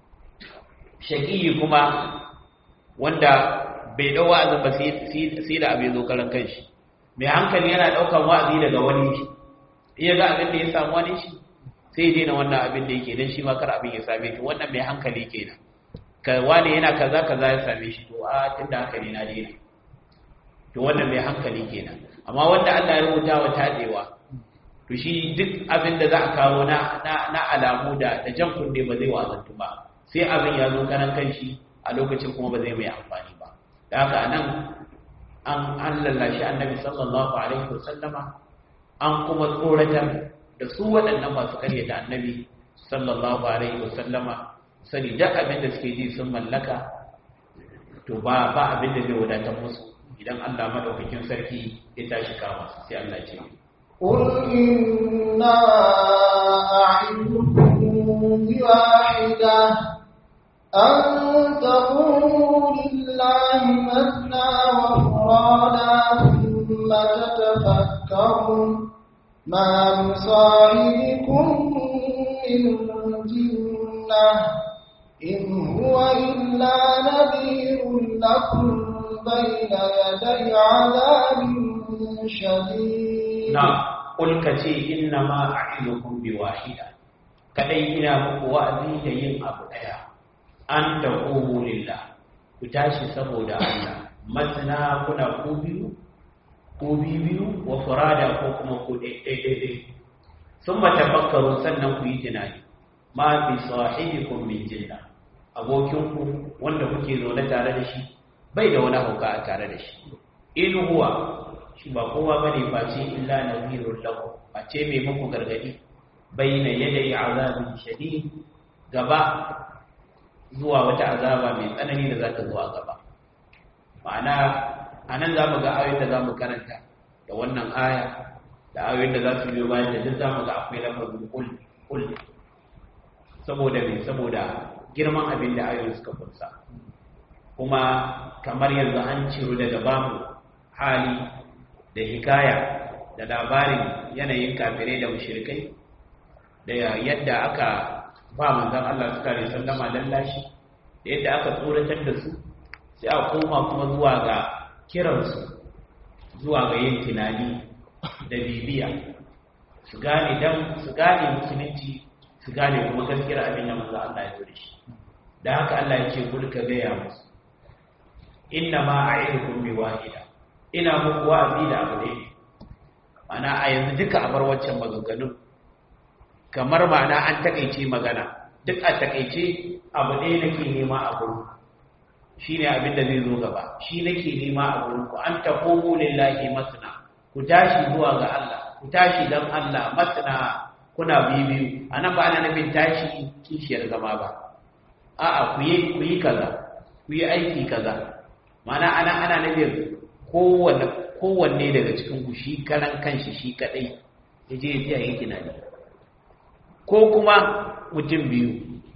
Shaqiyyi kuma wanda bai dau wa'azin ba sai da abin zo karan kanshi. Mai hankali yana daukan wa'azi daga wani shi. Iya ga abin da ya samu wani shi sai daina wannan abin da yake dan shi ma kar abin ya same shi. Wannan mai hankali kenan, ka wani yana kaza ya same shi, to a tunda haka ne na daina. To wannan mai hankali kenan. Amma wanda Allah ya rubuta wa tadewa, to shi duk abin da za a kawo na alamu da jan kunne ba zai wazantu ba, sai abin ya zo kanan kanshi a lokacin kuma ba zai mai amfani ba. Da haka anan an lallashi annabi sallallahu alaihi wasallama, an kuma tsoratar da su waɗannan masu karyata annabi sallallahu alaihi wasallama, sani duk abin da suke ji sun mallaka, to ba abin da zai wadatar musu idan Allah madaukakin sarki ya tashi kama su. Sai Allah ce قل إنا أعدكم بواحدة أن تقولوا لله مثنى وفرادا ثم تتفكروا ما بصاحبكم من جنة إن هو إلا نذير لكم بين يدي عذاب شديد. نعم قل كتي إنما أعظكم بواحدة kadai ina muku wa'azi da yin abu daya, an taqumu lillah, ku tashi saboda Allah, masna kuna ku biyu wa furada ko kuma ku daidai. Summa tafakkaru, sannan ku yi tunani, ma bi sahibikum min jinna, abokinku wanda kuke zaune tare da shi bai da wani hauka a tare da shi. In huwa, shi ba kowa bane face illa nadhirul lakum, face mai muku gargadi, bayna yadai azabin shadid, gaba zuwa wata azaba mai tsanani da za ta zo a gaba. Ma'ana anan za mu ga ayoyin da za mu karanta da wannan aya da ayoyin da za su biyo bayan da duk za mu ga akwai lafazin kul, saboda girman abin da ayoyin suka kunsa, kuma kamar yanzu an ciro daga bamu hali da hikaya da labarin yanayin kafirai da mushrikai, da yadda aka ba manzon Allah suka ri sallama lallashi, da yadda aka tsoratar da su, sai a koma kuma zuwa ga kiransu zuwa ga yin tunani da bibiya, su gane musulunci, su gane kuma gaskiyar abin da manzon Allah ya zo da shi. Da haka Allah ya ce kulka gaya musu, inna ma a'idukum bi wahida, ina muku wa'azi da abu ne. Ma'ana a yanzu duka a bar waccan maganganun, kamar ma'ana an takaice magana, duk a takaice abu ɗaya nake nema a gurin, shi ne abin da zai zo gaba, shi nake nema a gurin ku, an taqumu lillahi masna, ku tashi zuwa ga Allah, ku tashi dan Allah, masna kuna biyu. Anan ba ana nufin tashi kishiyar zama ba, a'a ku yi kaza, ku yi aiki kaza. Ma'ana ana nufin kowanne daga cikin ku shi karan kanshi shi kadai yaje ya yi tunani, ko kuma mutum biyu,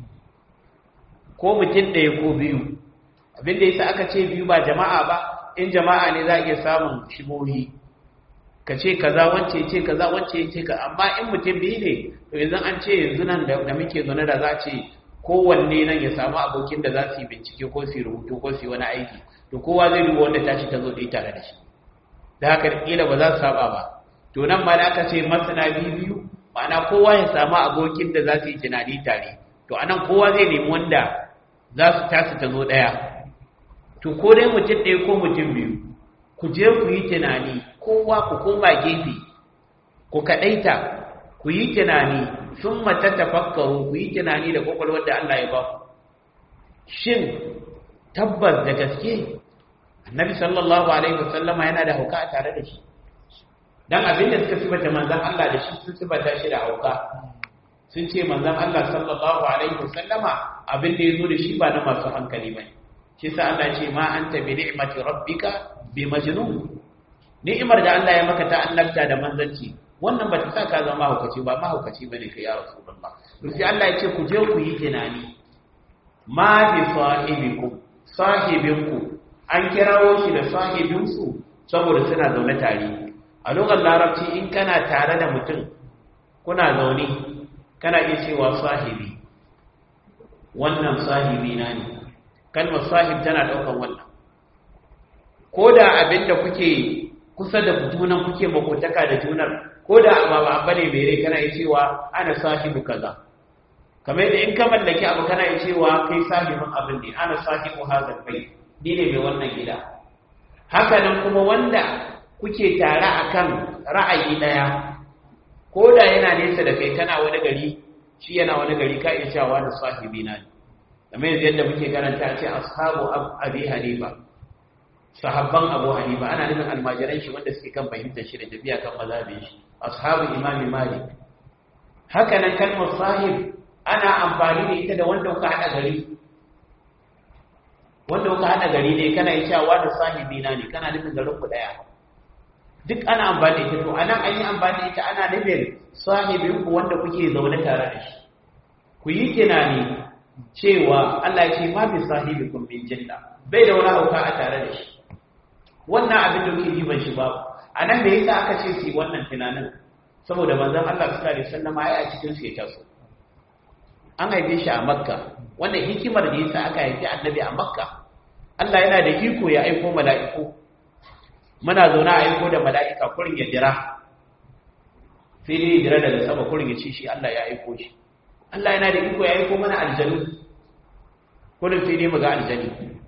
ko mutum ɗaya ko biyu. Abinda yasa aka ce biyu ba jama'a ba, in jama'a ne za a iya samun shibohi, ka ce kaza wance ce kaza wance ce ka, amma in mutum biyu ne, to yanzu an ce yanzu nan da muke zaune da za a ce kowanne nan ya samu abokin da za su yi bincike ko su yi rubutu ko su yi wani aiki, to kowa zai duba wanda tashi ta zo ɗaya tare da shi, da haka kila ba za su saba ba. To nan ma da aka ce masana biyu, ma'ana kowa ya samu abokin da za su yi tunani tare, to anan kowa zai nemi wanda za su tasu ta zo ɗaya. To ko dai mutum ɗaya ko mutum biyu, ku je ku yi tunani, kowa ku koma gefe, ku kaɗaita, ku yi tunani, sun mata tafakkaru, ku yi tunani da kwakwalwar da Allah ya ba ku. Shin tabbas da gaske annabi sallallahu alaihi wasallama yana da hauka a tare da shi? Dan abin da suka sifata manzon Allah da shi, sun sifata shi da hauka. Sun ce manzon Allah sallallahu alaihi wasallama abin da yazo da shi ba na masu hankali bane. Shi sa Allah ce ma anta bi ni'mati rabbika bi majnun. Ni'imar da Allah ya maka ta annabta da manzanci, wannan ba ta sa ka zama mahaukaci ba, mahaukaci bane kai ya rasulullah. Sai Allah ya ce ku je ku yi tunani, ma bi sahibinku, an kirawo shi da sahibinsu saboda suna zaune tare. A lokacin larabci in kana tare da mutum kuna zaune, kana iya cewa sahibi, wannan sahibi na ne. Kalmar sahib tana daukan wannan. Ko da abinda kuke kusa da junan, kuke makotaka da junar, ko da ba bane mere kana yi cewa ana sahibu kaza kamar yadda in ka mallaki abu kana yi cewa kai sahibin abin ne ana sahibu hazal bai ni ne mai wannan gida haka nan kuma wanda kuke tare akan ra'ayi daya ko da yana nesa da kai kana wani gari shi yana wani gari ka iya cewa da sahibi na ne kamar yadda muke karanta ce ashabu abi hanifa sahabban abu hanifa ana nufin almajiran shi wanda suke kan fahimtar shi da tafiya kan mazhabin shi ashabu imami malik haka nan kalmar sahib ana amfani da ita da wanda kuka hada gari ne kana yi cewa da sahibi na ne kana nufin garin ku daya duk ana amfani da ita to anan an yi amfani da ita ana nufin sahibin ku wanda kuke zaune tare da shi ku yi tunani cewa Allah ya ce ma bi sahibikum min janna bai da wani hauka a tare da shi wannan abin da kuke yi ban shi babu anan me yasa aka ce su wannan tunanin saboda manzon Allah sallallahu alaihi wasallam ya a cikin su ya taso an haife shi a Makka wannan hikimar da yasa aka haife annabi a Makka Allah yana da iko ya aiko mala'iku muna zaune a aiko da mala'ika kurin ya jira sai dai jira daga sama kurin ya ce shi Allah ya aiko shi Allah yana da iko ya aiko mana aljanu kurin sai dai mu ga aljani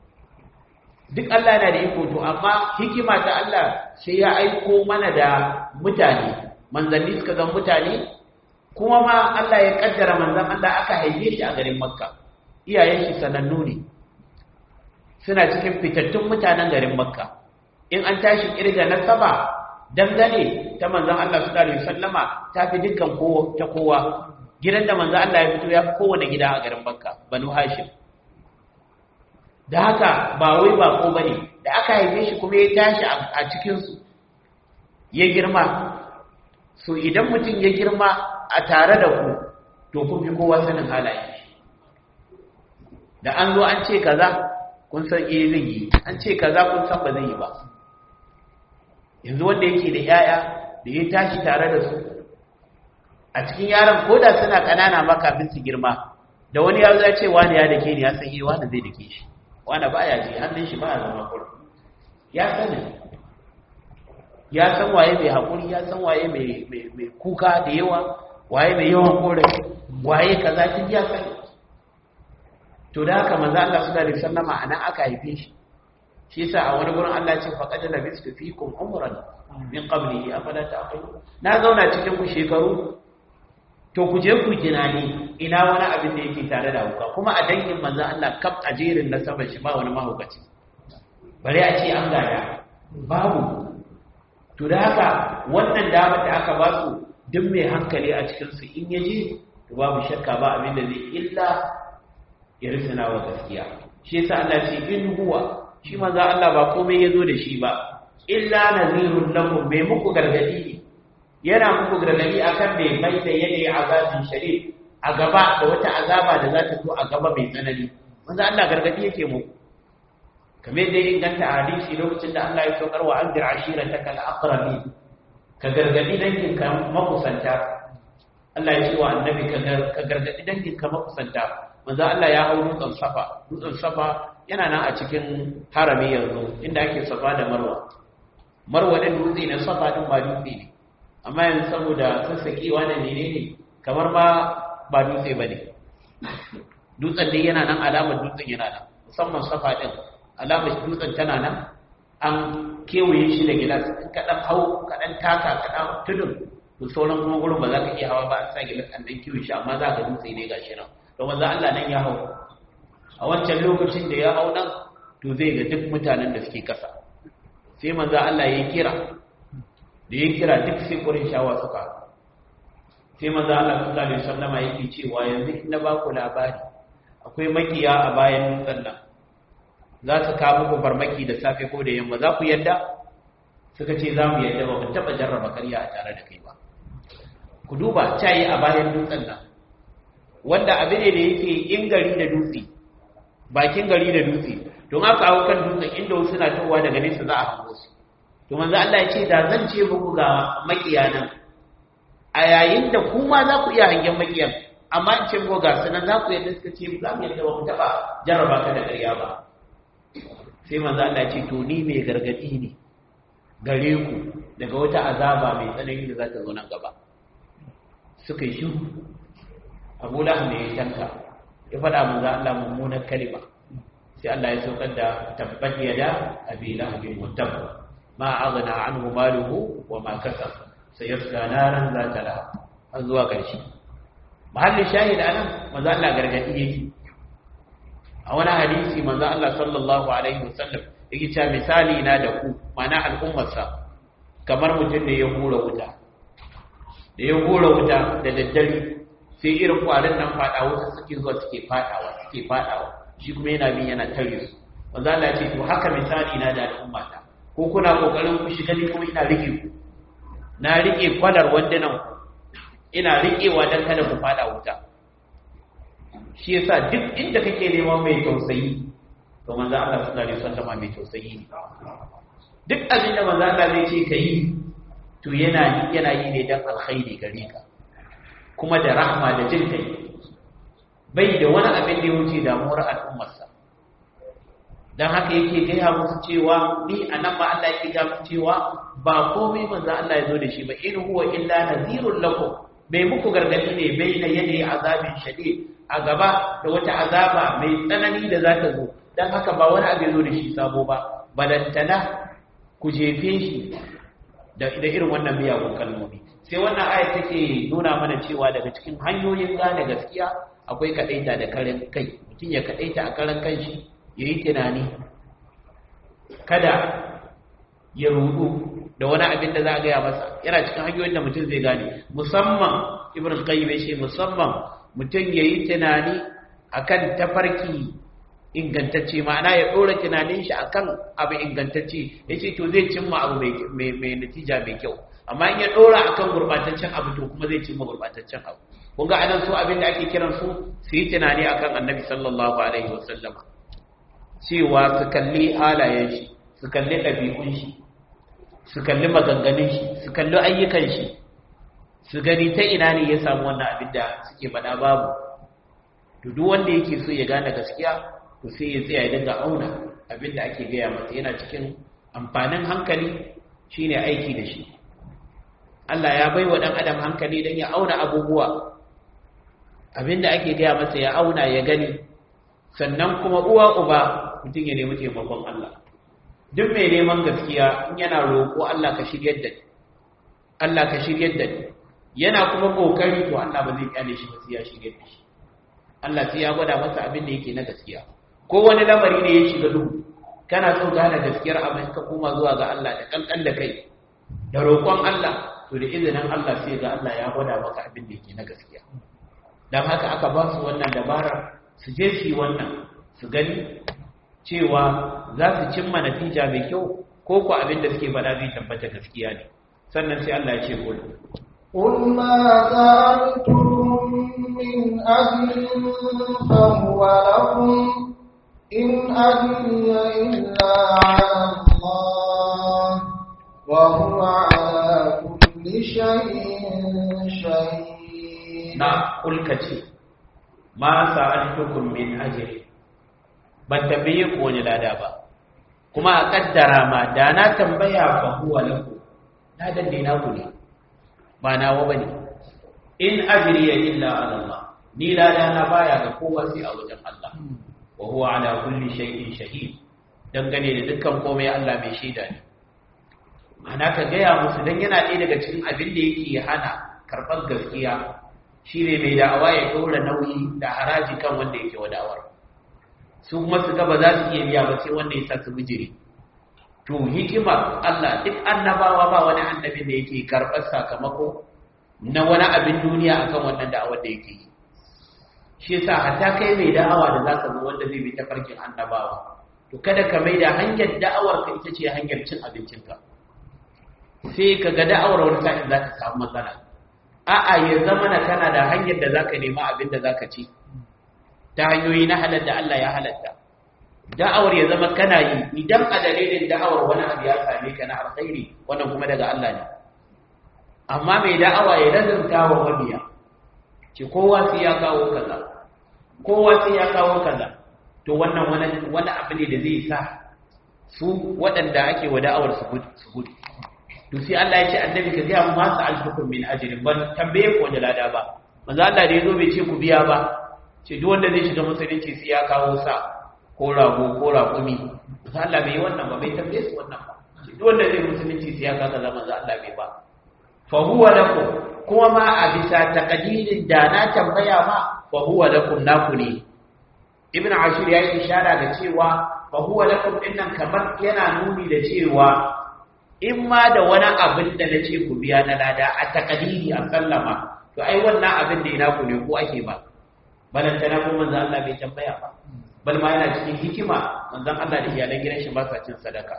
duk Allah yana da iko to amma hikima ta Allah sai ya aiko mana da mutane manzanni suka zama mutane kuma ma Allah ya kaddara manzan Allah aka haife shi a garin Makka iyayen shi sanannu ne suna cikin fitattun mutanen garin Makka in an tashi kirga nasaba dangane ta manzan Allah sallallahu alaihi wasallama ta fi dukkan kowa gidan da manzan Allah ya fito ya fi kowane gida a garin Makka Banu Hashim da haka ba wai bako bane da aka haife shi kuma ya tashi a cikin su ya girma so idan mutum ya girma a tare da ku to kun fi kowa sanin halaye da an zo an ce kaza kun san zai yi an ce kaza kun san ba zai yi ba yanzu wanda yake da yaya da ya tashi tare da su a cikin yaran koda suna kanana ma kafin su girma da wani ya zo ya ce wani ya dake ni ya san wani zai dake shi wani baya ji hannun shi baya zama kurku ya sani ya san waye mai haƙuri ya san waye mai kuka da yawa waye mai yawan korafi waye kaza duk ya sani to da haka manzo Allah sallallahu alaihi wasallam anan aka haife shi shi yasa a wani gurin Allah ya ce faqad labistu fikum umran min qablihi afala ta'qilun na zauna cikin ku shekaru to ku je ku tunani ina wani abin da yake tare da hauka kuma a dangin manzo Allah kaf a jerin nasabar shi ba wani mahaukaci bare a ce an gada babu to da haka wannan damar da aka ba su duk mai hankali a cikinsu in ya ji to babu shakka ba abin da zai illa ya risana wa gaskiya shi yasa Allah ce in huwa shi manzo Allah ba komai yazo da shi ba illa nazirun lakum bai muku gargadi yana muku gargadi akan bai mai da yake azabin shadid a gaba da wata azaba da za ta zo a gaba mai tsanani manzo Allah gargadi yake muku kamar da inganta hadisi lokacin da Allah ya saukar wa anzir ashirataka al-aqrabin ka gargadi dangin ka makusanta Allah ya ce wa annabi ka gargadi dangin ka makusanta manzo Allah ya hau dutsen safa yana nan a cikin harami yanzu inda ake safa da marwa din dutse ne safa din ba dutse ne amma yanzu saboda sassakewa da menene kamar ma ba dutse bane dutsen dai yana nan alamar dutsen yana nan musamman safa din alamar dutsen tana nan an kewaye shi da gilas in kaɗan hau kaɗan taka kaɗan tudun to sauran kuma gurin ba za ka iya hawa ba an sa gilas an ɗan kiwo shi amma za ka dutse ne ga shi nan to manzo Allah nan ya hau a wancan lokacin da ya hau nan to zai ga duk mutanen da suke kasa sai manzo Allah ya kira da ya kira duk sai kurin shawa suka sai manzo Allah sallallahu alaihi wasallama yake cewa yanzu in na ba ku labari akwai makiya a bayan dutsen nan za su kawo muku farmaki da safe ko da yamma za ku yadda suka ce za mu yadda ba mu taɓa jarraba karya a tare da kai ba ku duba cayi a bayan dutsen nan wanda abin ne da yake in gari da dutse bakin gari da dutse don haka hau kan dutsen inda wasu na towa daga nesa za a hango su to manzo Allah ya ce da zan ce muku ga makiya nan a yayin da kuma za ku iya hangen makiyan amma in ce muku ga sanan za ku yadda suka ce za mu yadda ba mu taɓa jarraba ka da karya ba sai manzo Allah ce to ni mai gargadi ne gare ku daga wata azaba mai tsanani da za ta zo nan gaba. Suka yi shiru. Abu Lahab ne ya tanka ya faɗa manzo Allah mummunar kalima, sai Allah ya saukar da tabbat yada abi lahabin wa tabb ma aghna anhu maluhu wa ma kasab sayasla naran zata lahab har zuwa ƙarshe. Mahallin shahid anan manzo Allah gargadi yake. A wani hadisi manzo Allah sallallahu alaihi wasallam yake cewa misali na da ku, mana al'ummarsa, kamar mutum da ya hura wuta da daddare, sai irin kwarin nan fada wuta suke zuwa suke fadawa, shi kuma yana bin yana tare su. Manzo Allah ya ce to haka misali na da al'ummata, ko kuna kokarin ku shiga ni kuma ina rike ku, na rike kwalar wandunan ku, ina rikewa dan kada ku fada wuta. Shi yasa duk inda kake neman mai tausayi, to manzo Allah sallallahu alaihi wasallam mai tausayi ne. Duk abin da manzo Allah zai ce kai, to yana yi ne dan alkhairi gare ka, kuma da rahma da jin kai. Bai da wani abin da ya wuce damuwar al'ummarsa. Dan haka yake gaya musu cewa ni anan ba Allah yake ga musu cewa ba komai manzo Allah ya zo da shi ba, in huwa illa nadhirul lakum, bai muku gargadi ne bai na yanayi azabin shadid, a gaba da wata azaba mai tsanani da za ta zo. Dan haka ba wani abin zo da shi sabo ba, balantana ku jefe shi da irin wannan miyagun kalmomi. Sai wannan ayat take nuna mana cewa daga cikin hanyoyin gane gaskiya akwai kadaita da karin kai. Mutum ya kadaita a karan kanshi, yayi tunani, kada ya rudu da wani abin da za a gaya masa. Yana cikin hanyoyin da mutum zai gane, musamman Ibn Qayyim ya ce musamman mutum yayi tunani akan tafarki ingantacce, ma'ana ya dora tunanin shi akan abu ingantacce, yace to zai cimma abu mai natija mai kyau. Amma in ya dora akan gurbataccen abu, to kuma zai cimma gurbataccen abu. Kun ga anan su abin da ake kiran su yi tunani akan Annabi sallallahu alaihi wasallam, cewa su kalli halayen shi, su kalli ɗabi'un shi, su kalli maganganun shi, su kalli ayyukan shi, su gani ta ina ne ya samu wannan abin da suke faɗa babu. To duk wanda yake so ya gane gaskiya, to sai ya tsaya ya dinga auna abin da ake gaya masa. Yana cikin amfanin hankali shine aiki da shi. Allah ya bai wa ɗan adam hankali don ya auna abubuwa, abin da ake gaya masa ya auna ya gani. Sannan kuma uwa uba, mutum ya nemi taimakon Allah. Duk mai neman gaskiya in yana roƙo Allah ka shiryar da ni, Allah ka shiryar da ni, yana kuma kokari, to Allah ba zai kyale shi ba, sai ya shiryar da shi. Allah sai ya gwada masa abin da yake na gaskiya. Ko wani lamari ne ya shiga duhu, kana so gane gaskiyar abin, ka koma zuwa ga Allah da kankan da kai da roƙon Allah, to da izinin Allah sai ga Allah ya gwada maka abin da yake na gaskiya. Dan haka aka ba su wannan dabarar, su je su yi wannan, su gani cewa za su cimma natija mai kyau, ko ku abin da suke faɗa zai tabbata gaskiya ne. Sannan sai Allah ya ce قل ما سألتم من أجر فهو لكم إن أجري إلا على الله وهو على كل شيء شهيد. نعم قل كتي ما سألتكم من أجر، ban tambaye ku wani lada ba, kuma a kaddara ma da na tambaya fa huwa lahu, ladan ne naku ne ba nawa bane. In ajriya illa ala Allah, ni lada na baya ga kowa sai a wajen Allah. Wa huwa ala kulli shay'in shahid, dangane da dukkan komai Allah mai shaida ne. Ana ka gaya musu, dan yana ɗaya daga cikin abin da yake hana karɓar gaskiya, shine mai da'awa ya ɗora nauyi da haraji kan wanda yake wa da'awar. Su kuma su ga ba za su iya biya ba sai wanda ya sa su bijiri. To hikimar Allah, duk annabawa ba wani annabin da yake karɓar sakamako na wani abin duniya akan wannan da'awar da yake yi. Shi yasa hatta kai mai da'awa da zaka zo wanda zai bi ta farkin annabawa, to kada ka mai da hanyar da'awar ka ita ce hanyar cin abincinka. Sai ka ga da'awar wani sa'in zaka samu matsala. A'a, ya zama na kana da hanyar da zaka nema abin da zaka ci ta hanyoyi na halal da Allah ya halatta. Da'awar ya zama kana yi, idan a dalilin da'awar wani abu ya same ka na alkhairi, wannan kuma daga Allah ne. Amma mai da'awa ya lazanta wa mabiya, ce kowa sai ya kawo kaza, kowa sai ya kawo kaza, to wannan wani abu ne da zai sa su waɗanda ake wa da'awar su gudu. to sai Allah ya ce annabi ka ga mu ma sa'altukum min ajrin ban tambaye ku wanda lada ba manzo Allah da yazo bai ce ku biya ba ce duk wanda zai shiga musulunci sai ya kawo sa ko rago ko raƙumi manzo Allah bai wannan ba bai tambaye su wannan ba duk wanda zai musulunci sai ya kawo manzo Allah bai ba fa huwa lakum kuma ma a bisa takadirin da na tambaya ma fa huwa lakum naku ne ibn ashur ya yi ishara da cewa fa huwa lakum dinnan kamar yana nuni da cewa in ma da wani abin da nace ku biya na lada a takadiri a sallama to ai wannan abin da ina ku ne ko ake ba balantana ko manzo Allah bai tambaya ba bal ma yana cikin hikima manzon Allah da iyalan gidan shi ba sa cin sadaka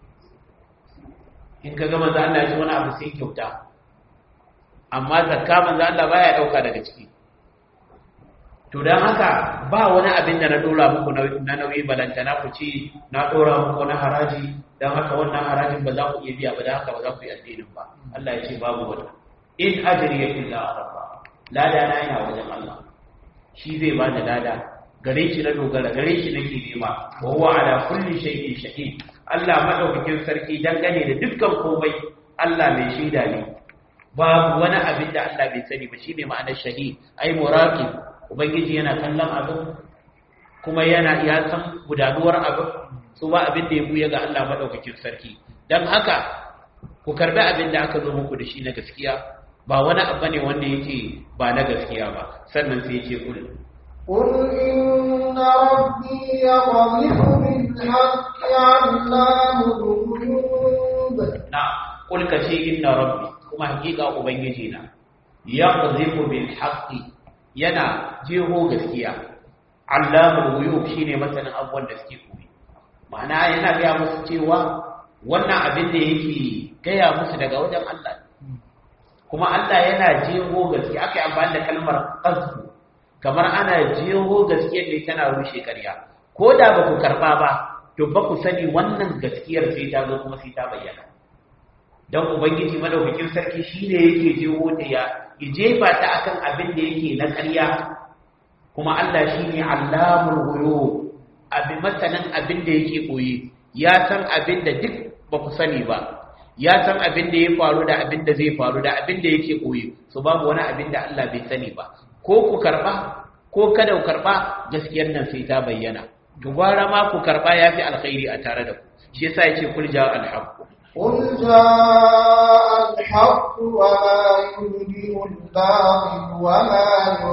in kaga manzo Allah ya ci wani abu sai kyauta amma zakka manzo Allah baya dauka daga ciki to dan haka ba wani abin da na dora muku na nauyi balantana ku ci na dora muku na haraji dan haka wannan harajin ba za ku iya biya ba dan haka ba za ku yi addinin ba Allah ya ce babu wani in ajriya illa ala Allah lada na yana wajen Allah shi zai ba da lada gare shi na dogara gare shi nake nema wa huwa ala kulli shay'in shahid Allah madaukakin sarki dangane da dukkan komai Allah mai shaida ne babu wani abin da Allah bai sani ba shine ma'anar shahid ai muraqib ubangiji yana kallon abin kuma yana ya san gudanuwar abin su ba abin da ya buya ga Allah madaukakin sarki dan haka ku karbi abin da aka zo muku da shi na gaskiya ba wani abu ne wanda yake ba na gaskiya ba sannan sai ya ce kul إن ربي يقذف بالحق علام الغيوب نعم قل كشي إن ربي كما حقيقة أبنجينا يقذف بالحق ينا جيهو غسكيا علام الغيوب شيني مثلا أول غسكي ma'ana yana gaya musu cewa wannan abin da yake gaya musu daga wajen Allah kuma Allah yana jeho gaskiya aka yi amfani da kalmar qazfu kamar ana jeho gaskiyar ne tana rushe ƙarya ko da ba ku karɓa ba to ba ku sani wannan gaskiyar sai ta zo kuma sai ta bayyana don ubangiji madaukakin sarki shine yake jeho ta ya jefa ta akan abin da yake na ƙarya kuma Allah shine allamul ghuyub abin masanan abin da yake koyi ya san abin da duk ba ku sani ba ya san abin da ya faru da abin da zai faru da abin da yake koyi so babu wani abin da Allah bai sani ba ko ku karba ko kada ku karba gaskiyar nan sai ta bayyana dubara ma ku karba yafi alkhairi a tare da ku shi yasa yace kul ja alhaq qul jaa alhaq wa ma yubdi al-batil wa ma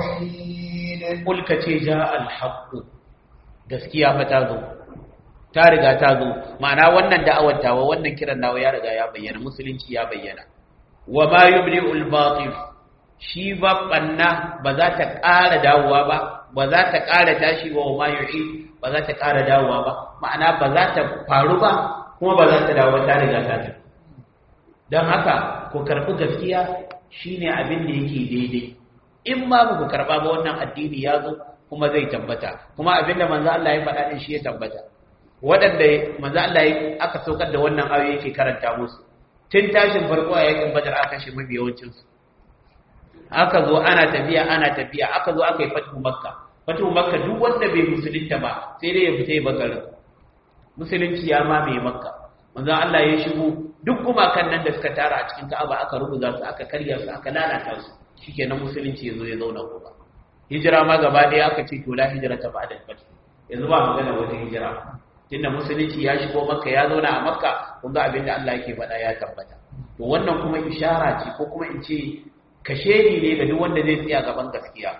yu'id kul kace ja alhaq gaskiya fa ta zo ta riga ta zo ma'ana wannan da'awar tawa wannan kiran nawa ya riga ya bayyana musulunci ya bayyana wa ma yubdi al-batil shi ba banna ba za ta ƙara dawowa ba ba za ta ƙara tashi ba wa mayu'i ba za ta ƙara dawowa ba ma'ana ba za ta faru ba kuma ba za ta dawo ta riga ta ta don haka ku karɓi gaskiya shine abin da yake daidai in ma ba ku karɓa ba wannan addini ya zo kuma zai tabbata kuma abin da manzo Allah ya faɗa din shi ya tabbata waɗanda manzo Allah ya aka saukar da wannan ayoyi yake karanta musu tun tashin farko a yakin Badar aka kashe mafi yawancin su aka zo ana tafiya aka zo aka yi fatu makka duk wanda bai musulunta ba sai dai ya fita ya bakar musulunci ya mamaye makka manzon Allah ya shigo duk gumakan nan da suka tara a cikin Ka'aba aka rubuta su aka karya su aka lalata su shikenan musulunci yazo ya zauna kuma hijira ma gaba daya aka ce to la hijira ta ba'da al-fath yanzu ba magana wata hijira tunda musulunci ya shigo makka ya zauna a makka kun ga abin da Allah yake faɗa ya tabbata to wannan kuma ishara ce ko kuma in ce kashedi ne ga duk wanda zai tsaya gaban gaskiya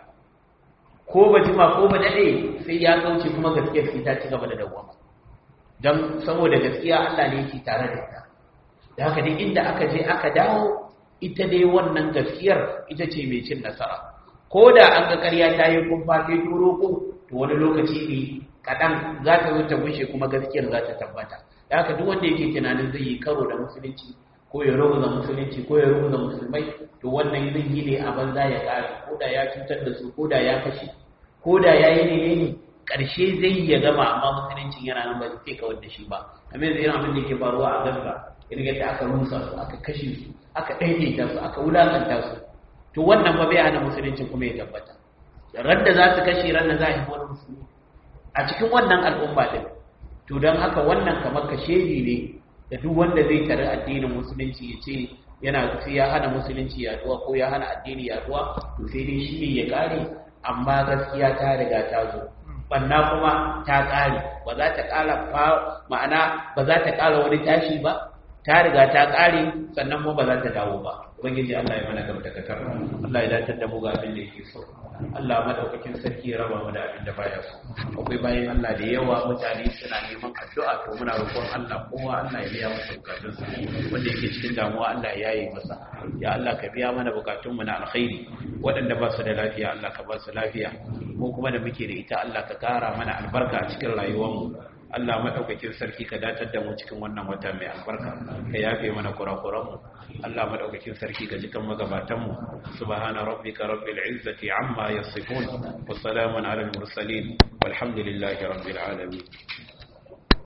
ko ba jima ko ba dade sai ya kauce kuma gaskiyar sai ta ci gaba da dawwama dan saboda gaskiya Allah ne yake tare da ita da haka duk inda aka je aka dawo ita dai wannan gaskiyar ita ce mai cin nasara ko da an ga ƙarya ta yi kumfa ta turo ko to wani lokaci ne kaɗan za ta zo ta bushe kuma gaskiyar za ta tabbata da haka duk wanda yake tunanin zai yi karo da musulunci ko ya rubuta musulunci ko ya rubuta musulmai to wannan zai yi ne a banza ya ƙare ko da ya cutar da su ko da ya kashe ko da ya yi ne ƙarshe zai ya gama amma musuluncin yana nan ba zai kawar da shi ba amma yanzu irin abin da ke faruwa a gaza irin yadda aka rusa su aka kashe su aka ɗaiɗaita su aka wulakanta su to wannan ba bai hana musuluncin kuma ya tabbata ran da za su kashe ran da za a yi wani musulmi a cikin wannan al'umma din to don haka wannan kamar kashedi ne da duk wanda zai tare addinin musulunci ya ce yana sai ya hana musulunci yaduwa ko ya hana addini yaduwa to sai dai shi ne ya kare, amma gaskiya ta riga ta zo, banna kuma ta kare, ba za ta kara ma'ana ba za ta kara wani tashi ba, ta riga ta kare, sannan kuma ba za ta dawo ba. Ubangiji Allah ya mana gaba da kakar, Allah ya datar da mu ga abin da yake so, Allah madaukakin sarki ya raba mu da abin da baya so. Akwai bayan Allah da yawa mutane suna neman addu'a, to muna roƙon Allah kowa Allah ya biya masa bukatunsa, wanda yake cikin damuwa Allah ya yi masa. Ya Allah ka biya mana bukatunmu na alkhairi, waɗanda ba su da lafiya Allah ka ba su lafiya, mu kuma da muke da ita Allah ka ƙara mana albarka a cikin rayuwarmu. Allah madaukakin sarki ka datar da mu cikin wannan wata mai albarka, ka yafe mana kurakuranmu. Allah madaukakin sarki ka jikan magabatanmu. Subhana rabbika rabbil izzati amma yasifun wa salamun alal mursalin walhamdulillahi rabbil alamin.